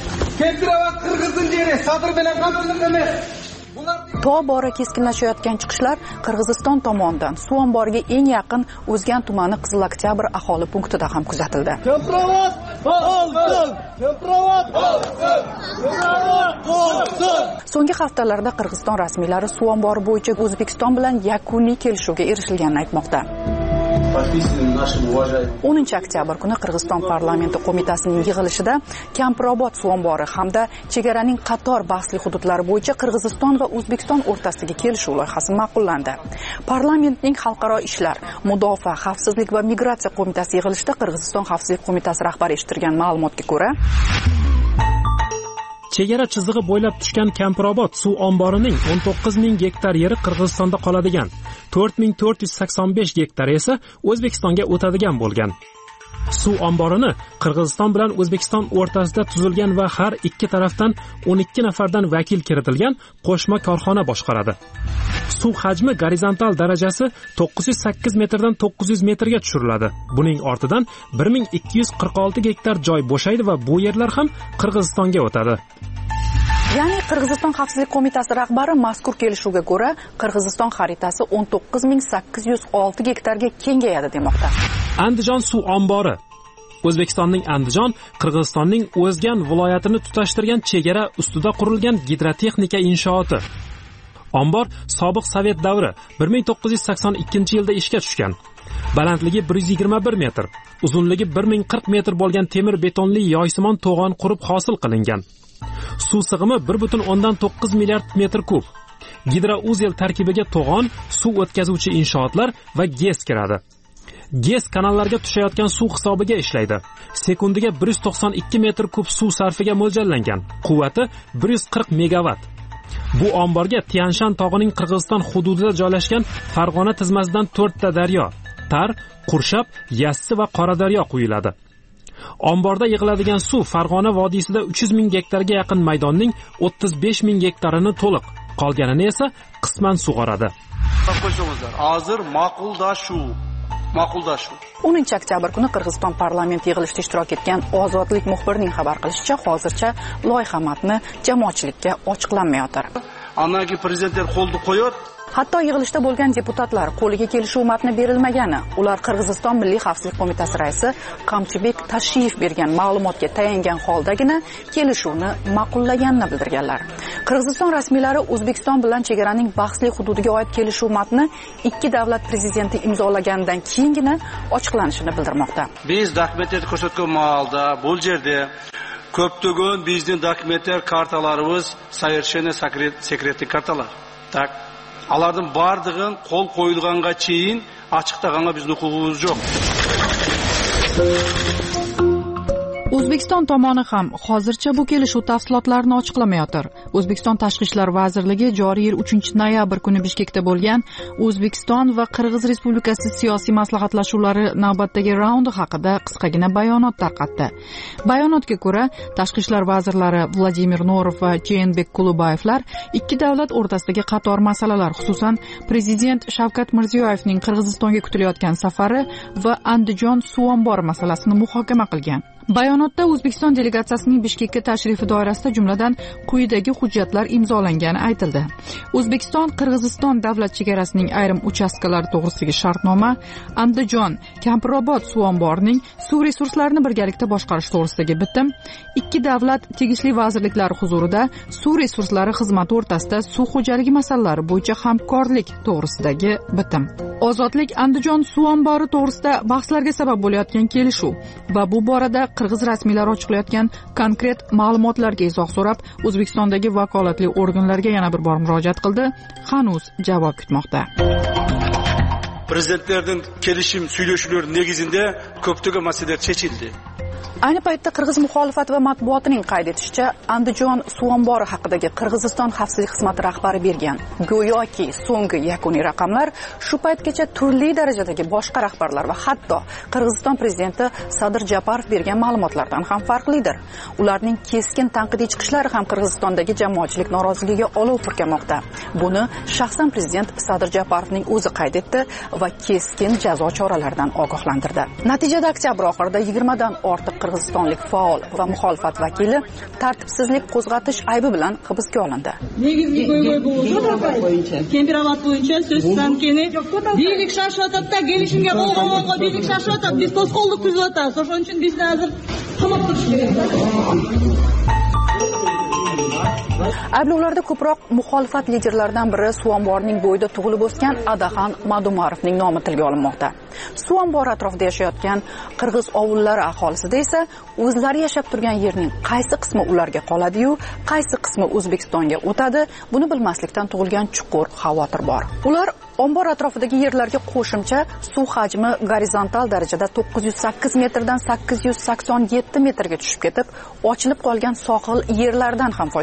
Tobora keskinlashayotgan chiqishlar Qirg'iziston tomonidan suv omboriga eng yaqin O'zgan tumani Qizil Oktyabr aholi punktida ham kuzatildi. So'nggi haftalarda Qirg'iziston rasmiylari suv ombori bo'yicha O'zbekiston bilan yakuniy kelishuvga erishilganini aytmoqda. o'ninchi oktyabr kuni Qirg'iziston parlamenti qo'mitasining yig'ilishida Kampirobod suv ombori hamda chegaraning qator bahsli hududlari bo'yicha Qirg'iziston va O'zbekiston o'rtasidagi kelishuv loyihasi ma'qullandi. Parlamentning xalqaro ishlar, mudofaa, xavfsizlik va migratsiya qo'mitasi yig'ilishida Qirg'iziston xavfsizlik qo'mitasi rahbari eshittirgan ma'lumotga ko'ra, chegara chizig'i bo'ylab tushgan Kampirobod suv omborining o'n to'qqiz ming gektar yeri Qirg'izistonda qoladigan, to'rt ming to'rt yuz sakson besh gektar esa O'zbekistonga o'tadigan bo'lgan. Suv omborini Qirg'iziston bilan O'zbekiston o'rtasida tuzilgan va har ikki tarafdan o'n ikki nafardan vakil kiritilgan qo'shma korxona boshqaradi. Suv hajmi gorizontal darajasi to'qqiz yuz sakkiz metrdan to'qqiz yuz metrga tushiriladi. Buning ortidan bir ming ikki yuz qirq olti gektar joy bo'shaydi va bu yerlar ham Qirg'izistonga o'tadi. Ya'ni Qirg'iziston xavfsizlik qo'mitasi rahbari mazkur kelishuvga ko'ra Qirg'iziston xaritasi o'n to'qqiz ming sakkiz yuz olti gektarga kengayadi demoqda. Andijon suv ombori O'zbekistonning Andijon, Qirg'izistonning O'zgan viloyatini tutashtirgan chegara ustida qurilgan gidrotexnika inshooti. Ombor sobiq Sovet davri bir ming to'qqiz yuz sakson ikkinchi yilda ishga tushgan. Balandligi bir yuz yigirma bir metr, uzunligi bir ming qirq metr bo'lgan temir betonli yoysimon to'g'on qurib hosil qilingan. Suv sig'imi bir butun o'ndan to'qqiz milliard metr kub. Gidrouzel tarkibiga to'g'on, suv o'tkazuvchi inshootlar va GES kiradi. GES kanallarga tushayotgan suv hisobiga ishlaydi. Sekundiga bir yuz to'qson ikki metr kub suv sarfiga mo'ljallangan. Quvvati bir yuz qirq megavat. Bu omborga Tianshan tog'ining Qirg'iziston hududida joylashgan Farg'ona tizmasidan to'rtta daryo, Tar, Qurshab, Yassi va Qoradaryo quyiladi. Omborda yig'iladigan suv Farg'ona vodiysida uch yuz ming gektarga yaqin maydonning o'ttiz besh ming gektarini to'liq, qolganini esa qisman sug'oradi. Hozir ma'quldashuv ma'quldashuv o'ninchi oktyabr kuni Qirg'iziston parlamenti yig'ilishida ishtirok etgan Ozodlik muxbirining xabar qilishicha, hozircha loyiha matni jamoatchilikka ochiqlanmayotir. Anagi prezidentlar qo'lni qo'yar. Hatto yig'ilishda bo'lgan deputatlar qo'liga kelishuv matni berilmagani, ular Qirg'iziston Milliy xavfsizlik qo'mitasi raisi Qamchibek Tashiyev bergan ma'lumotga tayangan holdagina kelishuvni ma'qullaganini bildirganlar. Qirg'iziston rasmiylari O'zbekiston bilan chegaraning bahsli hududiga oid kelishuv matni ikki davlat prezidenti imzolaganidan keyingina ochiqlanishini bildirmoqda. Biz dokumentlarni ko'rsatgan holda bu yerda ko'ptagan bizning dokumentlar kartalarimiz совершенно sekretli kartalar. Tak Alardan bardığın qol qo'yilganға çeyin açıqtaganga bizning huquqimiz yo'q. O'zbekiston tomoni ham hozircha bu kelishuv tafsilotlarini ochiqlamayotir. O'zbekiston Tashqi ishlar vazirligi joriy yil uchinchi noyabr kuni Bishkekda bo'lgan O'zbekiston va Qirg'iz Respublikasi siyosiy maslahatlashuvlari navbatdagi raundi haqida qisqagina bayonot tarqatdi. Bayonotga ko'ra, Tashqi ishlar vazirlari Vladimir Norov va Jeenbek Kulubayevlar ikki davlat o'rtasidagi qator masalalar, xususan prezident Shavkat Mirziyoyevning Qirg'izistonga kutilayotgan safari va Andijon suv ombori masalasini muhokama qilgan. Bayonotda O'zbekiston delegatsiyasining Bishkekka tashrifi doirasida jumladan quyidagi hujjatlar imzolangani aytildi. O'zbekiston Qirg'iziston davlat chegarasining ayrim uchastkalari to'g'risidagi shartnoma, Andijon Kampirobod suv omborining suv resurslarini birgalikda boshqarish to'g'risidagi bitim, ikki davlat tegishli vazirliklari huzurida suv resurslari xizmati o'rtasida suv xo'jaligi masalalari bo'yicha hamkorlik to'g'risidagi bitim. Ozodlik Andijon suv ombori to'g'risida bahslarga sabab bo'layotgan kelishuv va bu borada Qirg'iz rasmiylari ochiqlayotgan konkret ma'lumotlarga izoh so'rab, O'zbekistondagi vakolatli organlarga yana bir bor murojaat qildi. Hanuz javob kutmoqda. Prezidentlarning kelishim suylashuvlari negizida ko'ptagan masalalar chechildi. Ayni paytda Qirg'iz muxolifat va matbuotining qayd etishicha, Andijon suv ombori haqidagi Qirg'iziston xavfsizlik xizmati rahbari bergan go'yoki so'nggi yakuniy raqamlar shu paytgacha turli darajadagi boshqa rahbarlar va hatto Qirg'iziston prezidenti Sadir Japarov bergan ma'lumotlardan ham farqlidir. Ularning keskin tanqidiy chiqishlari ham Qirg'izistondagi jamoatchilik noroziligiga olov purkamoqda. Buni shaxsan prezident Sadir Japarovning o'zi qayd etdi va keskin jazo choralaridan ogohlantirdi. Natijada oktyabr oxirida yigirmadan ortiq qirg'izistonlik faol va muxolifat vakili tartibsizlik qo'zg'atish aybi bilan hibsga olindi. Negizgi qo'ygan bo'yicha temperament bo'yicha so'zdan keyin birlik shashotda kelishimga bo'lganlarga birlik shashotda biz to'sqinlik qilyapmiz. O'shaning uchun bizni hozir qamab turish kerak. Ayblovlarda ko'proq muxolifat liderlaridan biri suv omborining bo'yida tug'ilib o'sgan Adaxon Madumarovning nomi tilga olinmoqda. Suv ombori atrofida yashayotgan qirg'iz ovullari aholisida esa o'zlari yashab turgan yerning qaysi qismi ularga qoladi-yu, qaysi qismi O'zbekistonga o'tadi, buni bilmaslikdan tug'ilgan chuqur xavotir bor. Ular ombor atrofidagi yerlarga qo'shimcha suv hajmi gorizontal darajada to'qqiz yuz sakkiz metrdan sakkiz yuz sakson yetti metrga tushib ketib, ochilib qolgan sohil yerlardan ham foydalanish mumkin.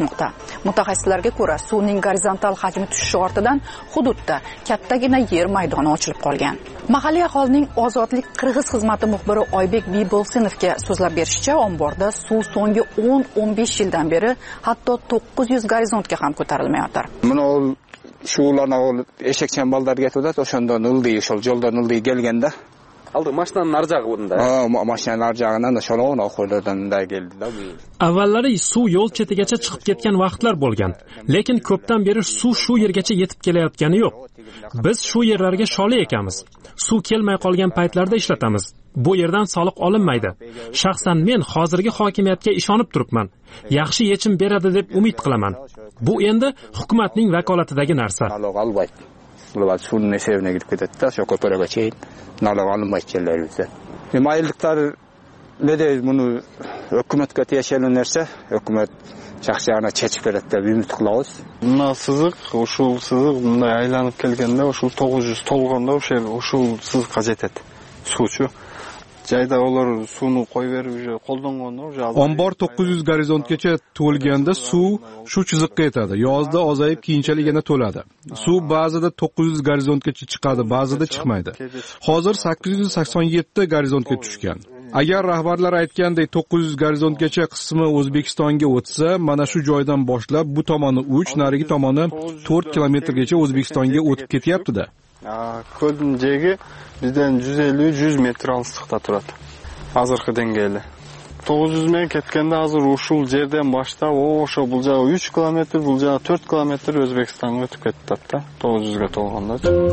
kutilmoqda. Mutaxassislarga ko'ra, suvning gorizontal hajmi tushishi ortidan hududda kattagina yer maydoni ochilib qolgan. Mahalliy aholining Ozodlik Qirg'iz xizmati muxbiri Oybek Bibolsinovga so'zlab berishicha, omborda suv so'nggi o'n o'n besh yildan beri hatto to'qqiz yuz gorizontga ham ko'tarilmayotir. Mana shularni eshak chamballarga ketadi, o'shandan ildi, o'shal yo'ldan ildi kelganda aldı mashinaning narjag'i bunda. Ha, mashinaning narjag'idan da sholog'ini oxirlardan da keldi-da. Avvallari suv yo'l chetigacha chiqib ketgan vaqtlar bo'lgan, lekin ko'pdan beri suv shu yergacha yetib kelayotgani yo'q. Biz shu yerlarga sholi ekamiz. Suv kelmay qolgan paytlarda ishlatamiz. Bu yerdan soliq olinmaydi. Shaxsan men hozirgi hokimiyatga ishonib turibman. Yaxshi yechim beradi deb umid qilaman. Bu endi hukumatning vakolatidagi narsa. Ular suvning sevine gidip ketdi, shu ko'paraga cheyin naloq olinmaydilar bizda. Mayilliklar ne deydi bunu hukumatga tegishli narsa, hukumat shaxsiyana chechib beradi deb umid qilamiz. Bunda siziq, ушул siziq bunday aylanib kelganda, ушул to'qqiz yuz to'lganda o'sha ушул siziq qajat etdi. Suvchi Jayda ular suvni qo'yib berib, qo'ldanganlar o'sha ombor to'qqiz yuz gorizontgacha to'lganda suv shu chiziqqa yetadi. Yozda ozayib keyinchalik yana to'ladi. Suv ba'zida to'qqiz yuz gorizontgacha chiqadi, ba'zida chiqmaydi. Hozir sakkiz yuz sakson yetti gorizontga tushgan. Agar rahbarlar aytgandek to'qqiz yuz gorizontgacha qismi O'zbekistonga o'tsa, mana shu joydan boshlab bu tomoni uch, narigi tomoni to'rt kilometrgacha O'zbekistonga o'tib ketyapti-da. Ko'lning jegi bizdan yuz ellik yuz metr alыстықта turadi. Hozirgi dengeli. to'qqiz yuz men ketganda hozir ушул жерден баштап, o'sha bu joy uch kilometr, bu joy to'rt kilometr O'zbekistonga o'tib ketdi-da, to'qqiz yuzga to'lganda.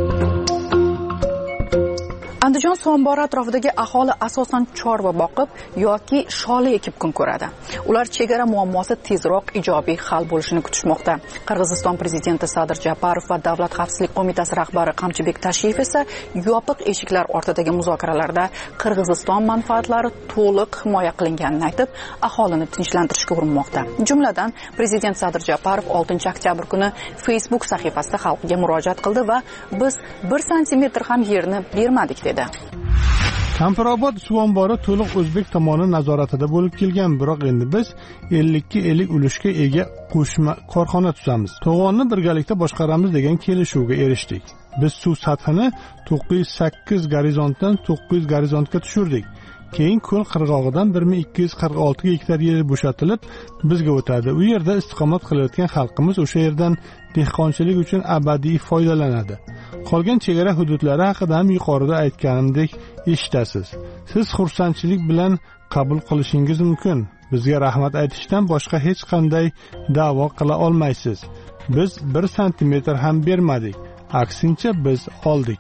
Andijon suv ombori atrofidagi aholi asosan chorva boqib yoki sholi ekib kun ko'radi. Ular chegara muammosi tezroq ijobiy hal bo'lishini kutishmoqda. Qirg'iziston prezidenti Sadir Japarov va Davlat xavfsizlik qo'mitasi rahbari Qamchibek Tashiyev esa yopiq eshiklar ortidagi muzokaralarda Qirg'iziston manfaatlari to'liq himoya qilinganini aytib, aholini tinchlantirishga urinmoqda. Jumladan, prezident Sadir Japarov oltinchi oktyabr kuni Facebook sahifasida xalqqa murojaat qildi va biz bir santimetr ham yerni bermadik dedi. Kampirobod suv ombori to'liq o'zbek tomoni nazoratida bo'lib kelgan, biroq endi biz ellikka ellik ulushga ega qo'shma korxona tuzamiz. To'g'onni birgalikda boshqaramiz degan kelishuvga erishdik. Biz suv sathini to'qqiz yuz sakkiz gorizontdan to'qqiz yuz gorizontga tushirdik. Keyin ko'l qirg'og'idan bir ming ikki yuz qirq olti gektar yer bo'shatilib bizga o'tadi. U yerda istiqomat qilayotgan xalqimiz o'sha yerdan dehqonchilik uchun abadiy foydalanadi. Qolgan chegara hududlari haqida ham yuqorida aytganimdek eshitasiz. Siz xursandchilik bilan qabul qilishingiz mumkin. Bizga rahmat aytishdan boshqa hech qanday da'vo qila olmaysiz. Biz bir santimetr ham bermadik. Aksincha biz oldik.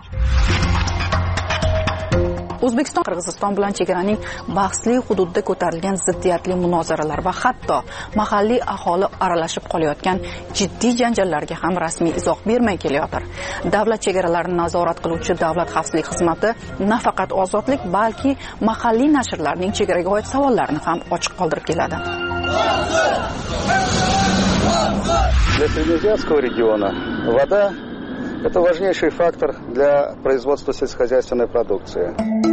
O'zbekiston Qirg'iziston bilan chegaraning bahsli hududda ko'tarilgan ziddiyatli munozaralar va hatto mahalliy aholi aralashib qolayotgan jiddiy janjallarga ham rasmiy izoh bermay kelayotir. Davlat chegaralarini nazorat qiluvchi Davlat xavfsizlik xizmati nafaqat ozodlik, balki mahalliy nashrlarning chegaraga oid savollarini ham ochiq qoldirib keladi. Для Среднеазиатского региона вода – это важнейший фактор для производства сельскохозяйственной продукции.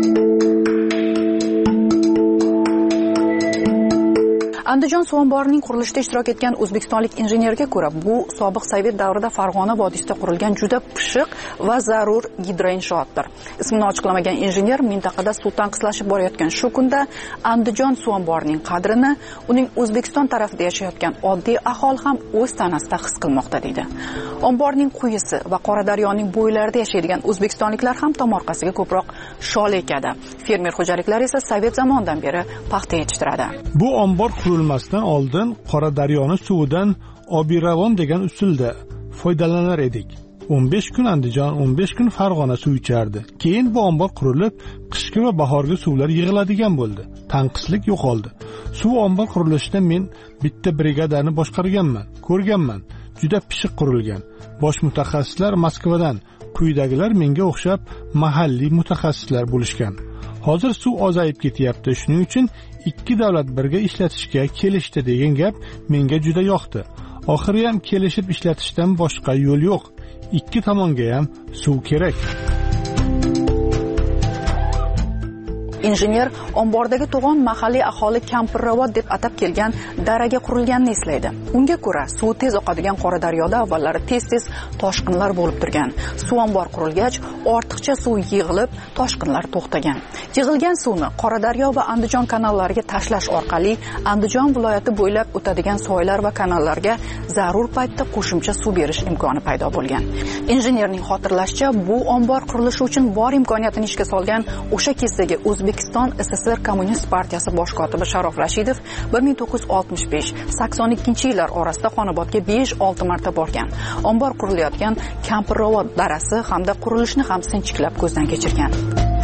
Andijon suv omborining qurilishida ishtirok etgan o'zbekistonlik injenerga ko'ra, bu sobiq Sovet davrida Farg'ona vodiysida qurilgan juda pishiq va zarur gidroinshootdir. Ismini ochiqlamagan injener mintaqada suv tanqislashib borayotgan shu kunda Andijon suv omborining qadrini uning O'zbekiston tarafida yashayotgan oddiy aholi ham o'z tanasida his qilmoqda deydi. Omborning quyisi va Qoradaryoning bo'ylarida yashaydigan o'zbekistonliklar ham tomorqasiga ko'proq shol ekadi. Fermer xo'jaliklari esa Sovet zamonidan beri paxta yetishtiradi. Bu ombor qurilmasdan oldin Qoradaryoning suvidan obiravon degan usulda foydalanar edik. o'n besh kun Andijon, o'n besh kun Farg'ona suv ichardi. Keyin bu ombor qurilib, qishki va bahorgi suvlar yig'iladigan bo'ldi. Tanqislik yo'qoldi. Suv ombor qurilishida men bitta brigadani boshqarganman, ko'rganman. Juda pishiq qurilgan. Bosh mutaxassislar Moskvadan, quyidagilar menga o'xshab mahalliy mutaxassislar bo'lishgan. Hozir suv ozayib ketyapti. Shuning uchun ikki davlat birga ishlatishga kelishdi degan gap menga juda yoqdi. Oxiri ham kelishib ishlatishdan boshqa yo'l yo'q. Ikki tomonga ham suv kerak. Injener ombordagi to'g'on mahalliy aholi Kampirravot deb atab kelgan daraga qurilganini eslaydi. Unga ko'ra, suv tez oqadigan Qoradaryoda avvallari tez-tez toshqinlar bo'lib turgan. Suv ombor qurilgach, ortiqcha suv yig'ilib, toshqinlar to'xtagan. Yig'ilgan suvni Qoradaryo va Andijon kanallariga tashlash orqali Andijon viloyati bo'ylab o'tadigan soylar va kanallarga zarur paytda qo'shimcha suv berish imkoni paydo bo'lgan. Injenerning xotirlashicha, bu ombor qurilishi uchun bor imkoniyatini ishga solgan o'sha kezdagi O'zbekiston S S R Kommunist partiyasi bosh kotibi Sharof Rashidov bir ming to'qqiz yuz oltmish besh sakson ikkinchi yillar orasida Xonobodga besh olti marta borgan. Ombor qurilayotgan Kampirravot darasi hamda qurilishni ham sinchiklab ko'zdan kechirgan.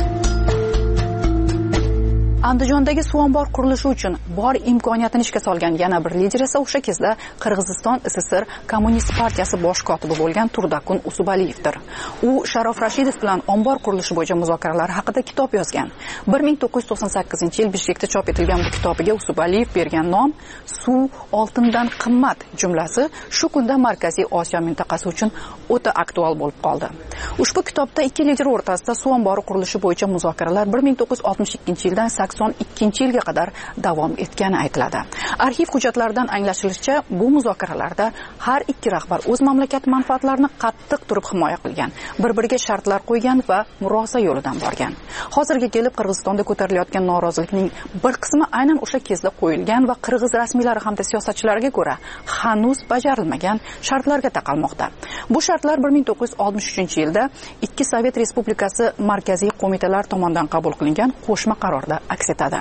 Andijondagi suv ombor qurilishi uchun bor imkoniyatini ishga solgan yana bir lider esa o'sha kezda Qirg'iziston S S R Kommunist partiyasi bosh kotibi bo'lgan Turdakun Usubaliyevdir. U Sharof Rashidov bilan ombor qurilishi bo'yicha muzokaralar haqida kitob yozgan. bir ming to'qqiz yuz to'qson sakkizinchi yil Bishkekda chop etilgan bu kitobiga Usubaliyev bergan nom "Suv oltindan qimmat" jumlasi shu kunda Markaziy Osiyo mintaqasi uchun o'ta aktual bo'lib qoldi. Ushbu kitobda ikki lider o'rtasida suv ombori qurilishi bo'yicha muzokaralar bir ming to'qqiz yuz oltmish ikkinchi yildan sakson ikkinchi yilga qadar davom etgani aytiladi. Arxiv hujjatlaridan anglashilishicha, bu muzokaralarda har ikki rahbar o'z mamlakat manfaatlarini qattiq turib himoya qilgan, bir-biriga shartlar qo'ygan va murosa yo'lidan borgan. Hozirga kelib Qirg'izistonda ko'tarilayotgan norozilikning bir qismi aynan o'sha kezda qo'yilgan va qirg'iz rasmiylari hamda siyosatchilariga ko'ra hanuz bajarilmagan shartlarga taqalmoqda. Bu shartlar bir ming to'qqiz yuz oltmish uchinchi yilda ikki Sovet Respublikasi markaziy qo'mitalar tomonidan qabul qilingan qo'shma qarorda aks etadi.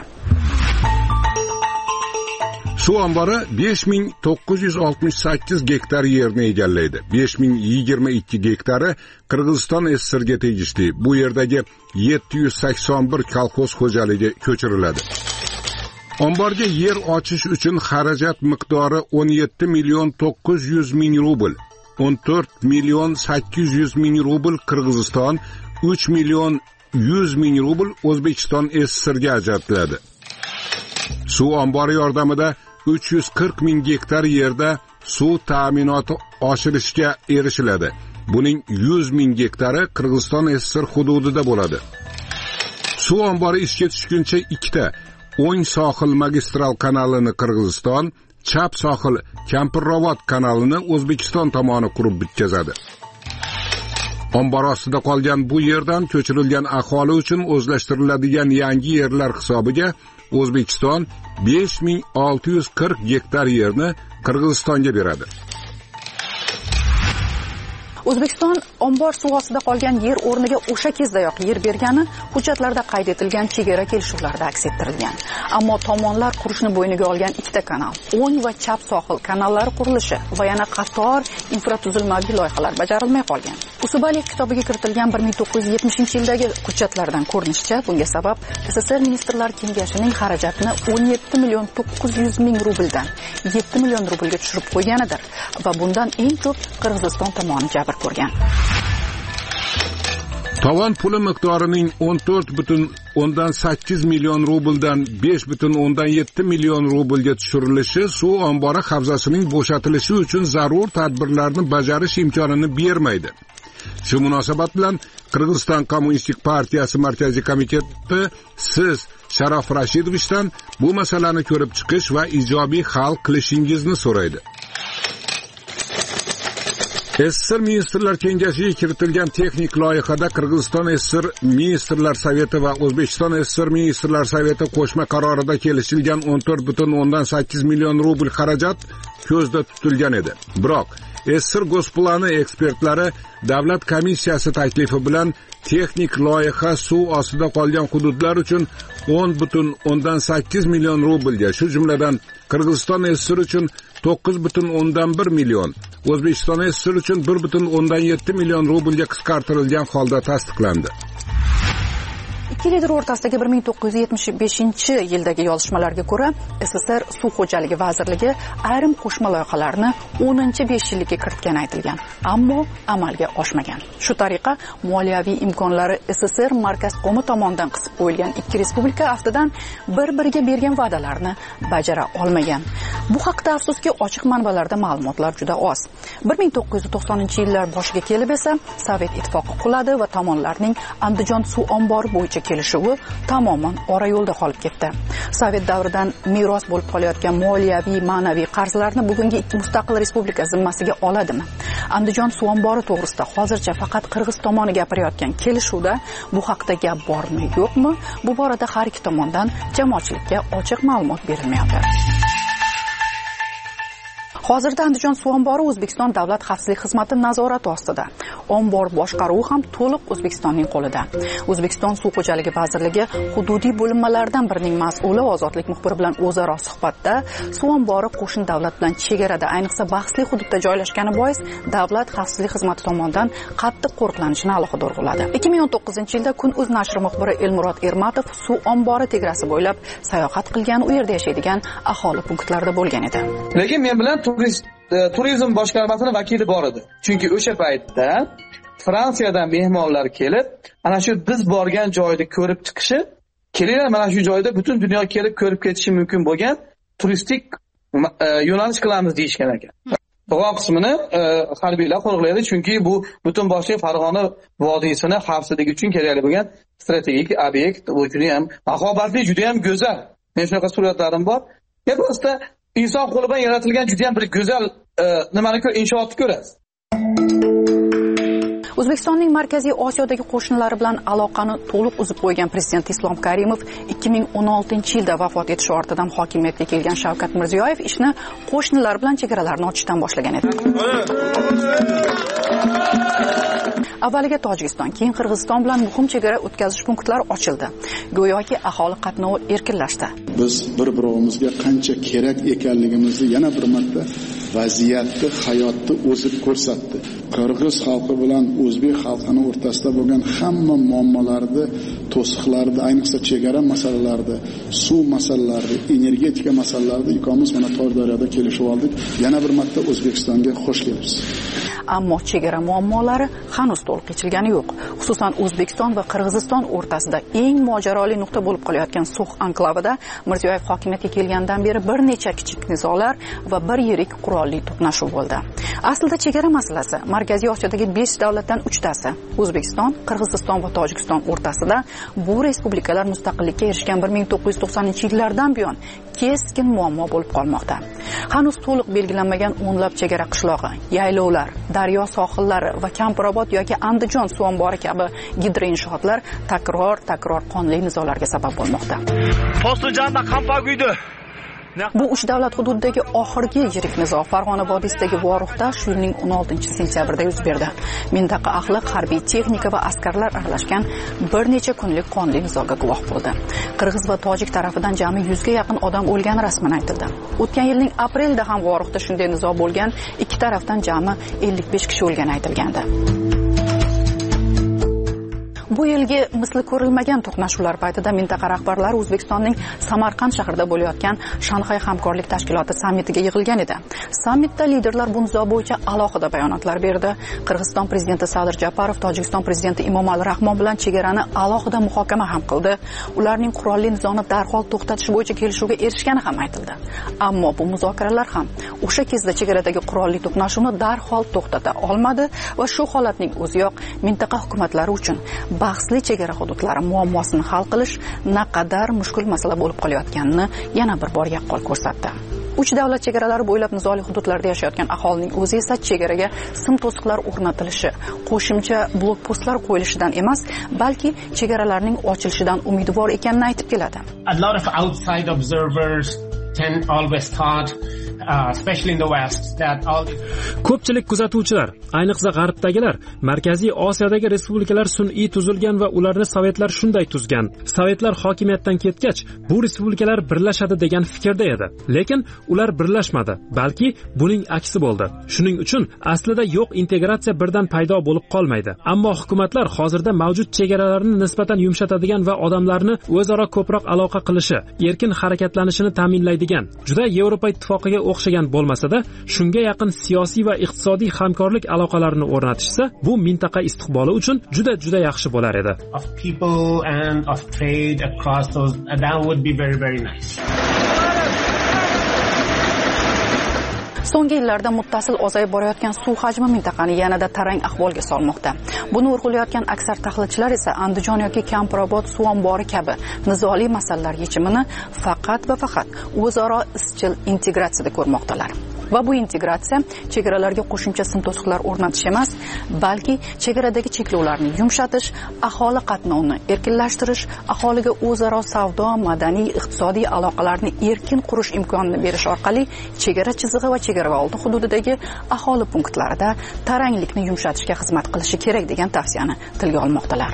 Suv ombori besh ming to'qqiz yuz oltmish sakkiz gektar yerni egallaydi. besh ming yigirma ikki gektari Qirg'iziston S S Rga tegishli. Bu yerdagi yetti yuz sakson bir kolxoz xo'jaligi ko'chiriladi. Omborga yer ochish uchun xarajat miqdori o'n yetti million to'qqiz yuz ming rubl, o'n to'rt million sakkiz yuz ming rubl Qirg'iziston, uch million yuz ming rubl O'zbekiston S S Rga ajratiladi. Suv ombori yordamida uch yuz qirq ming gektar yerda suv ta'minoti oshirishga erishiladi. Buning yuz ming gektari Qirg'iziston S S R hududida bo'ladi. Suv ombori ishga tushguncha ikkita o'ng sohil magistral kanalini Qirg'iziston, chap sohil Kampirravot kanalini O'zbekiston tomoni qurib bitkazadi. Ombor ostida qolgan bu yerdan ko'chirilgan aholi uchun o'zlashtiriladigan yangi yerlar hisobiga O'zbekiston besh ming olti yuz qirq gektar yerni Qirg'izistonga beradi. O'zbekiston ombor suv ostida qolgan yer o'rniga o'sha kezdayoq yer bergani hujjatlarda qayd etilgan chegara kelishuvlarida aks ettirilgan. Ammo tomonlar qurishni bo'yniga olgan ikkita kanal, o'ng va chap sohil kanallari qurilishi va yana qator infratuzilmaviy loyihalar bajarilmay qolgan. Usubaliyev kitobiga kiritilgan bir ming to'qqiz yuz yetmishinchi yildagi hujjatlardan ko'rinishicha, bunga sabab S S R Ministrlar Kengashining xarajatini o'n yetti million to'qqiz yuz ming rubldan yetti million rublga tushirib qo'yganidir va bundan eng ko'p Qirg'iziston tomoni jabr ko'rgan. Tovon puli miqdorining o'n to'rt butun o'ndan sakkiz million rubldan besh butun o'ndan yetti million rublga tushirilishi suv ombori havzasining bo'shatilishi uchun zarur tadbirlarni bajarish imkonini bermaydi. Shu munosabat bilan Qirg'iziston Kommunistik partiyasi markaziy komiteti siz Sharof Rashidovdan bu masalani ko'rib chiqish va ijobiy hal qilishingizni so'raydi. S S R Ministrlar Kengashiga kiritilgan texnik loyihada Qirg'iziston S S R Ministrlar Совeti va O'zbekiston S S R Ministrlar Совeti qo'shma qarorida kelishilgan o'n to'rt butun o'ndan sakkiz million rubl xarajat ko'zda tutilgan edi. Biroq S S R Госплani ekspertlari davlat komissiyasi taklifi bilan texnik loyiha suv ostida qolgan hududlar uchun o'n butun o'ndan sakkiz million rublga, shu jumladan Qirg'iziston S S R uchun to'qqiz butun o'ndan bir million, O'zbekiston S S R uchun bir butun o'ndan yetti million rublga qisqartirilgan holda tasdiqlandi. Ikki lider o'rtasidagi bir ming to'qqiz yuz yetmish beshinchi yildagi yozishmalarga ko'ra, S S R Suv xo'jaligi vazirligi ayrim qo'shma loyihalarni o'ninchi besh yillikka kiritgani aytilgan, ammo amalga oshmagan. Shu tariqa moliyaviy imkonlari S S R markaz qo'mi tomonidan qisib qo'yilgan ikki respublika aftidan bir-biriga bergan va'dalarni bajara olmagan. Bu haqda afsuski ochiq manbalarda ma'lumotlar juda oz. bir ming to'qqiz yuz to'qsoninchi yillar boshiga kelib esa Sovet ittifoqi quladi va tomonlarning Andijon suv ombori bo'yicha bo'yicha kelishuvi tamoman ora yo'lda qolib ketdi. Sovet davridan meros bo'lib qolayotgan moliyaviy, ma'naviy qarzlarni bugungi ikki mustaqil respublika zimmasiga oladimi? Andijon suv ombori to'g'risida hozircha faqat Qirg'iz tomoni gapirayotgan kelishuvda bu haqda gap bormi, yo'qmi? Bu borada har ikki tomondan jamoatchilikka ochiq ma'lumot berilmayapti. Hozirda Andijon suv ombori O'zbekiston Davlat xavfsizlik xizmati nazorati ostida. Ombor boshqaruvi ham to'liq O'zbekistonning qo'lida. O'zbekiston suv xo'jaligi vazirligi hududiy bo'linmalaridan birining mas'uli Ozodlik muxbiri bilan o'zaro suhbatda suv ombori qo'shni davlat bilan chegarada, ayniqsa bahsli hududda joylashgani bois davlat xavfsizlik xizmati tomonidan qattiq qo'riqlanishini alohida urg'uladi. ikki ming o'n to'qqizinchi yilda Kun.uz nashri muxbiri Elmurod Ermatov suv ombori tegrasi bo'ylab sayohat qilgan, u yerda yashaydigan aholi punktlarida bo'lgan edi. Lekin men bilan turizm boshqarmasining vakili bor edi. Chunki o'sha paytda Fransiyadan mehmonlar kelib, ana shu biz borgan joyni ko'rib chiqishi, kelinglar mana shu joyda butun dunyo kelib ko'rib ketishi mumkin bo'lgan turistik yo'nalish qilamiz deyishgan ekan. Qolgan qismini harbiylar qo'riqlaydi, chunki bu butun boshli Farg'ona vodiysini xavfsizligi uchun kerakli bo'lgan strategik obyekt, bu juda ham mahobatli, juda ham go'zal. Men shunaqa suratlarim bor. Просто inson qo'li bilan yaratilgan juda ham bir go'zal nimani ko'r inshootni ko'rasiz. O'zbekistonning Markaziy Osiyodagi qo'shnilari bilan aloqani to'liq uzib qo'ygan prezident Islom Karimov ikki ming o'n oltinchi yilda vafot etishi ortidan hokimiyatga kelgan Shavkat Mirziyoyev ishni qo'shnilar bilan chegaralarni ochishdan boshlagan edi. Avvaliga Tojikiston, keyin Qirg'iziston bilan muhim chegara o'tkazish punktlari ochildi. Go'yoki aholi qatnovi erkinlashdi. Biz bir-birimizga qancha kerak ekanligimizni yana bir marta vaziyatni, hayotni o'zi ko'rsatdi. Qirg'iz xalqi bilan o'zbek xalqining o'rtasida bo'lgan hamma muammolarni, to'siqlarni, ayniqsa chegara masalalarida, suv masalalarida, energetika masalalarida ikkomiz mana Tordaryoda kelishib oldik. Yana bir marta O'zbekistonga xush kelibsiz. Ammo chegara muammolari hanuz to'liq yechilgani yo'q. Xususan O'zbekiston va Qirg'iziston o'rtasida eng mojaroli nuqta bo'lib qolayotgan So'x anklavida Mirziyoyev hokimiyatga kelgandan beri bir necha kichik nizolar va bir yirik qurolli to'qnashuv bo'ldi. Aslida chegara masalasi Markaziy Osiyodagi besh davlatdan uchtasi, O'zbekiston, Qirg'iziston va Tojikiston o'rtasida bu respublikalar mustaqillikka erishgan bir ming to'qqiz yuz to'qsoninchi yillardan buyon keskin muammo bo'lib qolmoqda. Hanuz to'liq belgilanmagan o'nlab chegara qishlog'i, yaylovlar, daryo sohillari va Kampirobod yoki Andijon suv ombori kabi gidroinshootlar takror-takror qonli nizolarga sabab bo'lmoqda. Postujanda qampaguydi. Bu uch davlat hududidagi oxirgi yirik nizo Farg'ona vodiysidagi Voruxda shu yilning o'n oltinchi sentyabrida yuz berdi. Mintaqa ahli harbiy texnika va askarlar aralashgan bir necha kunlik qonli nizoga guvoh bo'ldi. Qirg'iz va tojik tarafidan jami yuzga yaqin odam o'lgani rasman aytildi. O'tgan yilning aprelida ham Voruxda shunday nizo bo'lgan, ikki tarafdan jami ellik besh kishi o'lgani aytilgandi. Bu yilgi misli ko'rilmagan to'qnashuvlar paytida mintaqa rahbarlari O'zbekistonning Samarqand shahrida bo'layotgan Shanxay hamkorlik tashkiloti sammitiga yig'ilgan edi. Sammitda liderlar bu nizo bo'yicha alohida bayonotlar berdi. Qirg'iziston prezidenti Sadir Japarov Tojikiston prezidenti Emomali Rahmon bilan chegarani alohida muhokama ham qildi. Ularning qurolli nizoni darhol to'xtatish bo'yicha kelishuvga erishgani ham aytildi. Ammo bu muzokaralar ham o'sha kezda chegaradagi qurolli to'qnashuvni darhol to'xtata olmadi va shu holatning o'ziyoq mintaqa hukumatlari uchun bahsli chegara hududlari muammosini hal qilish naqadar mushkul masala bo'lib qolayotganini yana bir bor yaqqol ko'rsatdi. Uch davlat chegaralari bo'ylab nizoli hududlarda yashayotgan aholining o'zi esa chegaraga sim to'siqlar o'rnatilishi, qo'shimcha blokpostlar qo'yilishidan emas, balki chegaralarning ochilishidan umidvor ekanini aytib keladi. A lot of outside observers tend always thought Uh, especially in the west that all ko'pchilik kuzatuvchilar, ayniqsa g'arbdagilar, Markaziy Osiyodagi respublikalar sun'iy tuzilgan va ularni sovetlar shunday tuzgan. Sovetlar hokimiyatdan ketgach, bu respublikalar birlashadi degan fikrda edi. Lekin ular birlashmadi, balki buning aksi bo'ldi. Shuning uchun aslida yo'q integratsiya birdan paydo bo'lib qolmaydi. Ammo hukumatlar hozirda mavjud chegaralarni nisbatan yumshatadigan va odamlarni o'zaro ko'proq aloqa qilishi, erkin harakatlanishini ta'minlaydigan, juda Yevropa ittifoqiga o'xshagan bo'lmasa-da, shunga yaqin siyosiy va iqtisodiy hamkorlik aloqalarini o'rnatishsa, bu mintaqa istiqboli uchun juda juda yaxshi bo'lar edi. Of people and of trade across those, that would be very very nice. So'nggi yillarda muttasil ozayib borayotgan suv hajmi mintaqani yanada tarang ahvolga solmoqda. Buni urg'ulayotgan aksar tahlilchilar esa Andijon yoki Kampirobod suv ombori kabi nizoli masalalar yechimini faqat va faqat o'zaro izchil integratsiyada ko'rmoqdalar. Va bu integratsiya chegaralarga qo'shimcha sim to'siqlar o'rnatish emas, balki chegaradagi cheklovlarni yumshatish, aholi qatnovini erkinlashtirish, aholiga o'zaro savdo, madaniy, iqtisodiy aloqalarni erkin qurish imkonini berish orqali chegara chizig'i va chegara oldi hududidagi aholi punktlarida taranglikni yumshatishga xizmat qilishi kerak degan tavsiyani tilga olmoqdalar.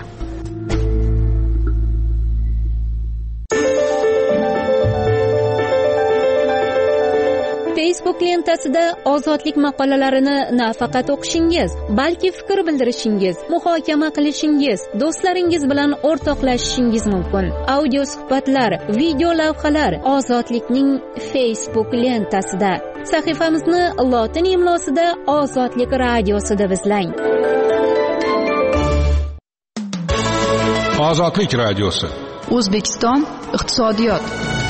Facebook lentasida ozodlik maqolalarini nafaqat o'qishingiz, balki fikr bildirishingiz, muhokama qilishingiz, do'stlaringiz bilan o'rtoqlashishingiz mumkin. Audio suhbatlar, video lavhalar ozodlikning Facebook lentasida. Sahifamizni lotin imlosida Ozodlik radiosida izlang. Ozodlik radiosi. O'zbekiston iqtisodiyot.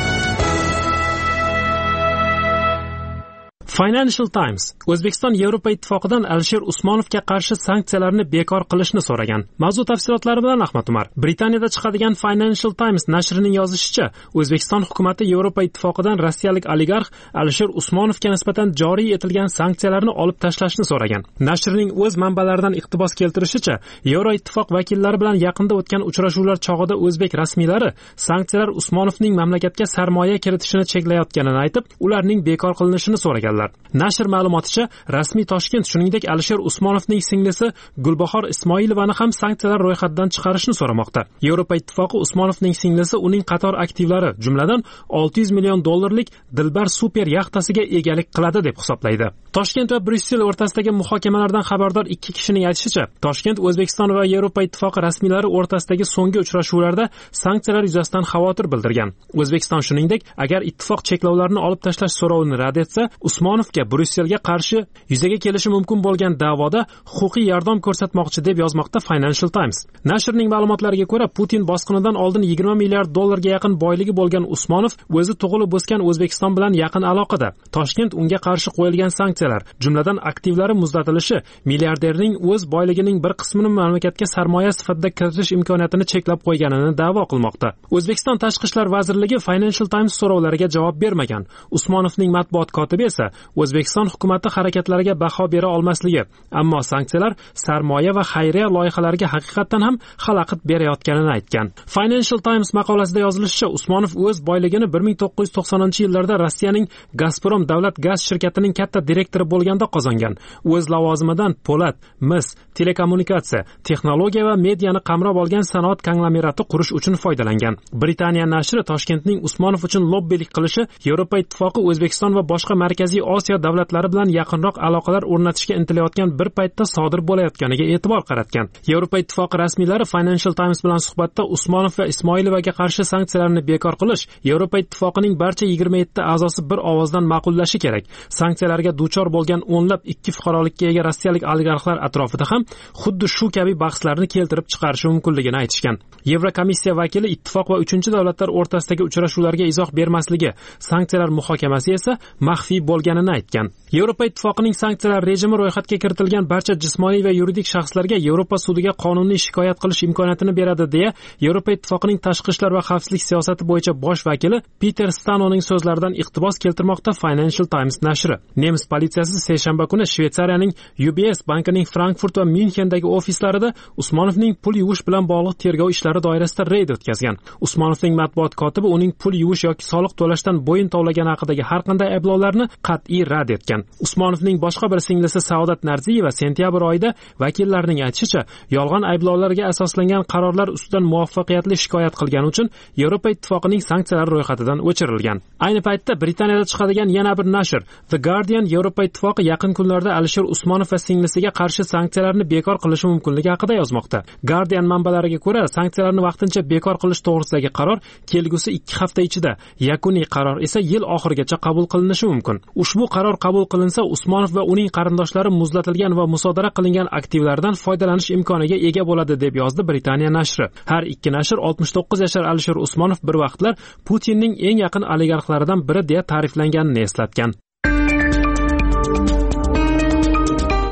Financial Times O'zbekiston Yevropa Ittifoqidan Alisher Usmonovga qarshi sanksiyalarni bekor qilishni so'ragan. Mavzu tafsilotlari bilan Ahmad Umar. Britaniyada chiqadigan Financial Times nashrining yozishicha, O'zbekiston hukumatı Yevropa Ittifoqidan rossiyalik oligarx Alisher Usmonovga nisbatan joriy etilgan sanksiyalarni olib tashlashni so'ragan. Nashrning o'z manbalaridan iqtibos keltirishicha, Yevropa Ittifoq vakillari bilan yaqinda o'tgan uchrashuvlar chog'ida o'zbek rasmiylari sanksiyalar Usmonovning mamlakatga sarmoya kiritishini cheklayotganini aytib, ularning bekor qilinishini so'raganlar. Nashr ma'lumoticha, rasmiy Toshkent shuningdek Alisher Usmonovning singlisi Gulbahor Ismoilovani ham sanksiyalar ro'yxatidan chiqarishni so'ramoqda. Yevropa Ittifoqi Usmonovning singlisi uning qator aktivlari, jumladan olti yuz million dollarlik Dilbar super yaxtasiga egalik qiladi deb hisoblaydi. Toshkent va Bryussel o'rtasidagi muhokamalardan xabardor ikki kishining aytishicha, Toshkent O'zbekiston va Yevropa Ittifoqi rasmiylari o'rtasidagi so'nggi uchrashuvlarda sanksiyalar yuzasidan xavotir bildirgan. O'zbekiston shuningdek, agar ittifoq cheklovlarini olib tashlash so'rovini rad etsa, Usmonovga Bryusselga qarshi yuzaga kelishi mumkin bo'lgan da'voda huquqiy yordam ko'rsatmoqchi deb yozmoqda Financial Times. Nashrning ma'lumotlariga ko'ra, Putin bosqinidan oldin yigirma milliard dollarga yaqin boyligi bo'lgan Usmonov o'zi tug'ilib o'sgan O'zbekiston bilan yaqin aloqada. Toshkent unga qarshi qo'yilgan sanksiyalar, jumladan aktivlari muzlatilishi, milliarderning o'z boyligining bir qismini mamlakatga sarmoya sifatida kiritish imkoniyatini cheklab qo'yganini da'vo qilmoqda. O'zbekiston Tashqi ishlar vazirligi Financial Times so'rovlariga javob bermagan. Usmonovning matbuot kotibi esa O'zbekiston hukumati harakatlariga baho bera olmasligi, ammo sanksiyalar sarmoya va xayriya loyihalariga haqiqatan ham xalaqit berayotganini aytgan. Financial Times maqolasida yozilishicha, Usmonov o'z boyligini bir ming to'qqiz yuz to'qsoninchi yillarda Rossiyaning Gazprom davlat gaz shirkatining katta direktori bo'lganda qozongan. O'z lavozimidan po'lat, mis, telekommunikatsiya, texnologiya va mediani qamrab olgan sanoat konglomerati qurish uchun foydalangan. Britaniya nashri Toshkentning Usmonov uchun lobbilik qilishi Yevropa Ittifoqi O'zbekiston va boshqa Markaziy Osiyo davlatlari bilan yaqinroq aloqalar o'rnatishga intilayotgan bir paytda sodir bo'layotganiga e'tibor qaratgan. Yevropa Ittifoqi rasmiylari Financial Times bilan suhbatda Usmonov va Ismoilovaga qarshi sanksiyalarni bekor qilish Yevropa Ittifoqining barcha yigirma yetti a'zosi bir ovozdan ma'qullashi kerak. Sanksiyalarga duchor bo'lgan o'nlab ikki fuqarolikka ega rossiyalik oligarxlar atrofida ham xuddi shu kabi bahslarni keltirib chiqarishi mumkinligini aytishgan. Yevrokomissiya vakili ittifoq va uchinchi davlatlar o'rtasidagi uchrashuvlarga izoh bermasligi, sanksiyalar muhokamasi esa maxfiy bo'lganini aytgan. Yevropa Ittifoqining sanksiyalar rejimi ro'yxatga kiritilgan barcha jismoniy va yuridik shaxslarga Yevropa sudiga qonuniy shikoyat qilish imkoniyatini beradi deya Yevropa Ittifoqining tashqi ishlar va xavfsizlik siyosati bo'yicha bosh vakili Peter Stanoning so'zlaridan iqtibos keltirmoqda Financial Times nashri. Nemis politsiyasi seshanba kuni Shveysariyaning U B S bankining Frankfurt va Myunchendagi ofislarida Usmonovning pul yuvish bilan bog'liq tergov ishlari doirasida reyd o'tkazgan. Usmonovning matbuot kotibi uning pul yuvish yoki soliq to'lashdan bo'yin tovlagani haqidagi har qanday ayblovlarni qat'iy rad etgan. Usmonovning boshqa bir singlisi Saodat Narziyeva sentyabr oyida vakillarning aytishicha, yolg'on ayblovlarga asoslangan qarorlar ustidan muvaffaqiyatli shikoyat qilgani uchun Yevropa Ittifoqining sanksiyalar ro'yxatidan o'chirilgan. Ayni paytda Britaniyada chiqadigan yana bir nashr The Guardian Yevropa Ittifoqi yaqin kunlarda Alisher Usmonov va singlisiga qarshi sanksiyalarni bekor qilishi mumkinligi haqida yozmoqda. Guardian manbalariga ko'ra, sanksiyalarni vaqtincha bekor qilish to'g'risidagi qaror kelgusi ikki hafta ichida, yakuniy qaror esa yil oxirigacha qabul qilinishi mumkin. Ushbu qaror qabul qilinsa, Usmonov va uning qarindoshlari muzlatilgan va musodara qilingan aktivlardan foydalanish imkoniga ega bo'ladi deb yozdi Britaniya nashri. Har ikki nashr oltmish to'qqiz yashar Alisher Usmonov bir vaqtlar Putinning eng yaqin oligarxlaridan biri deya ta'riflanganini eslatgan.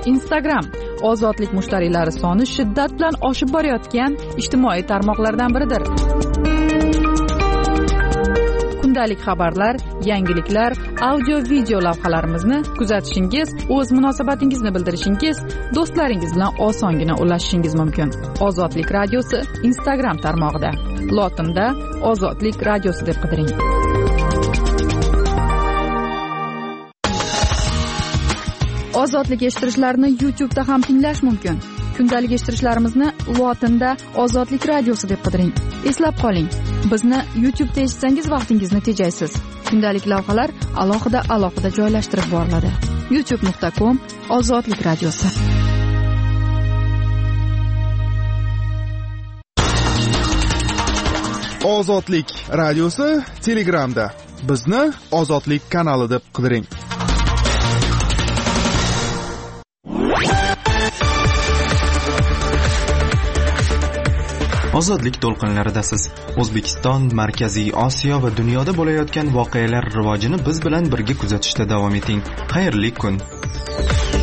Instagram ozodlik mushtariylari soni shiddat bilan oshib borayotgan ijtimoiy tarmoqlardan biridir. Kundalik xabarlar, yangiliklar, audio video lavhalarimizni kuzatishingiz, o'z munosabatingizni bildirishingiz, do'stlaringiz bilan osongina ulashishingiz mumkin. Ozodlik radiosi Instagram tarmog'ida. Lotinda Ozodlik radiosi deb qidiring. Ozodlik eshittirishlarni YouTube'da ham tinglash mumkin. Kundalik eshittirishlarimizni Lotinda Ozodlik radiosi deb qidiring. Eslab qoling, bizni YouTube'da eshitsangiz vaqtingizni tejaysiz. Kundalik lavhalar alohida-alohida joylashtirib boriladi. youtube nuqta com Ozodlik radiosi. Ozodlik radiosi Telegramda. Bizni Ozodlik kanali deb qidiring. Ozodlik to'lqinlaridasiz. O'zbekiston, Markaziy Osiyo va dunyoda bo'layotgan voqealar rivojini biz bilan birga kuzatishda davom eting. Xayrli kun.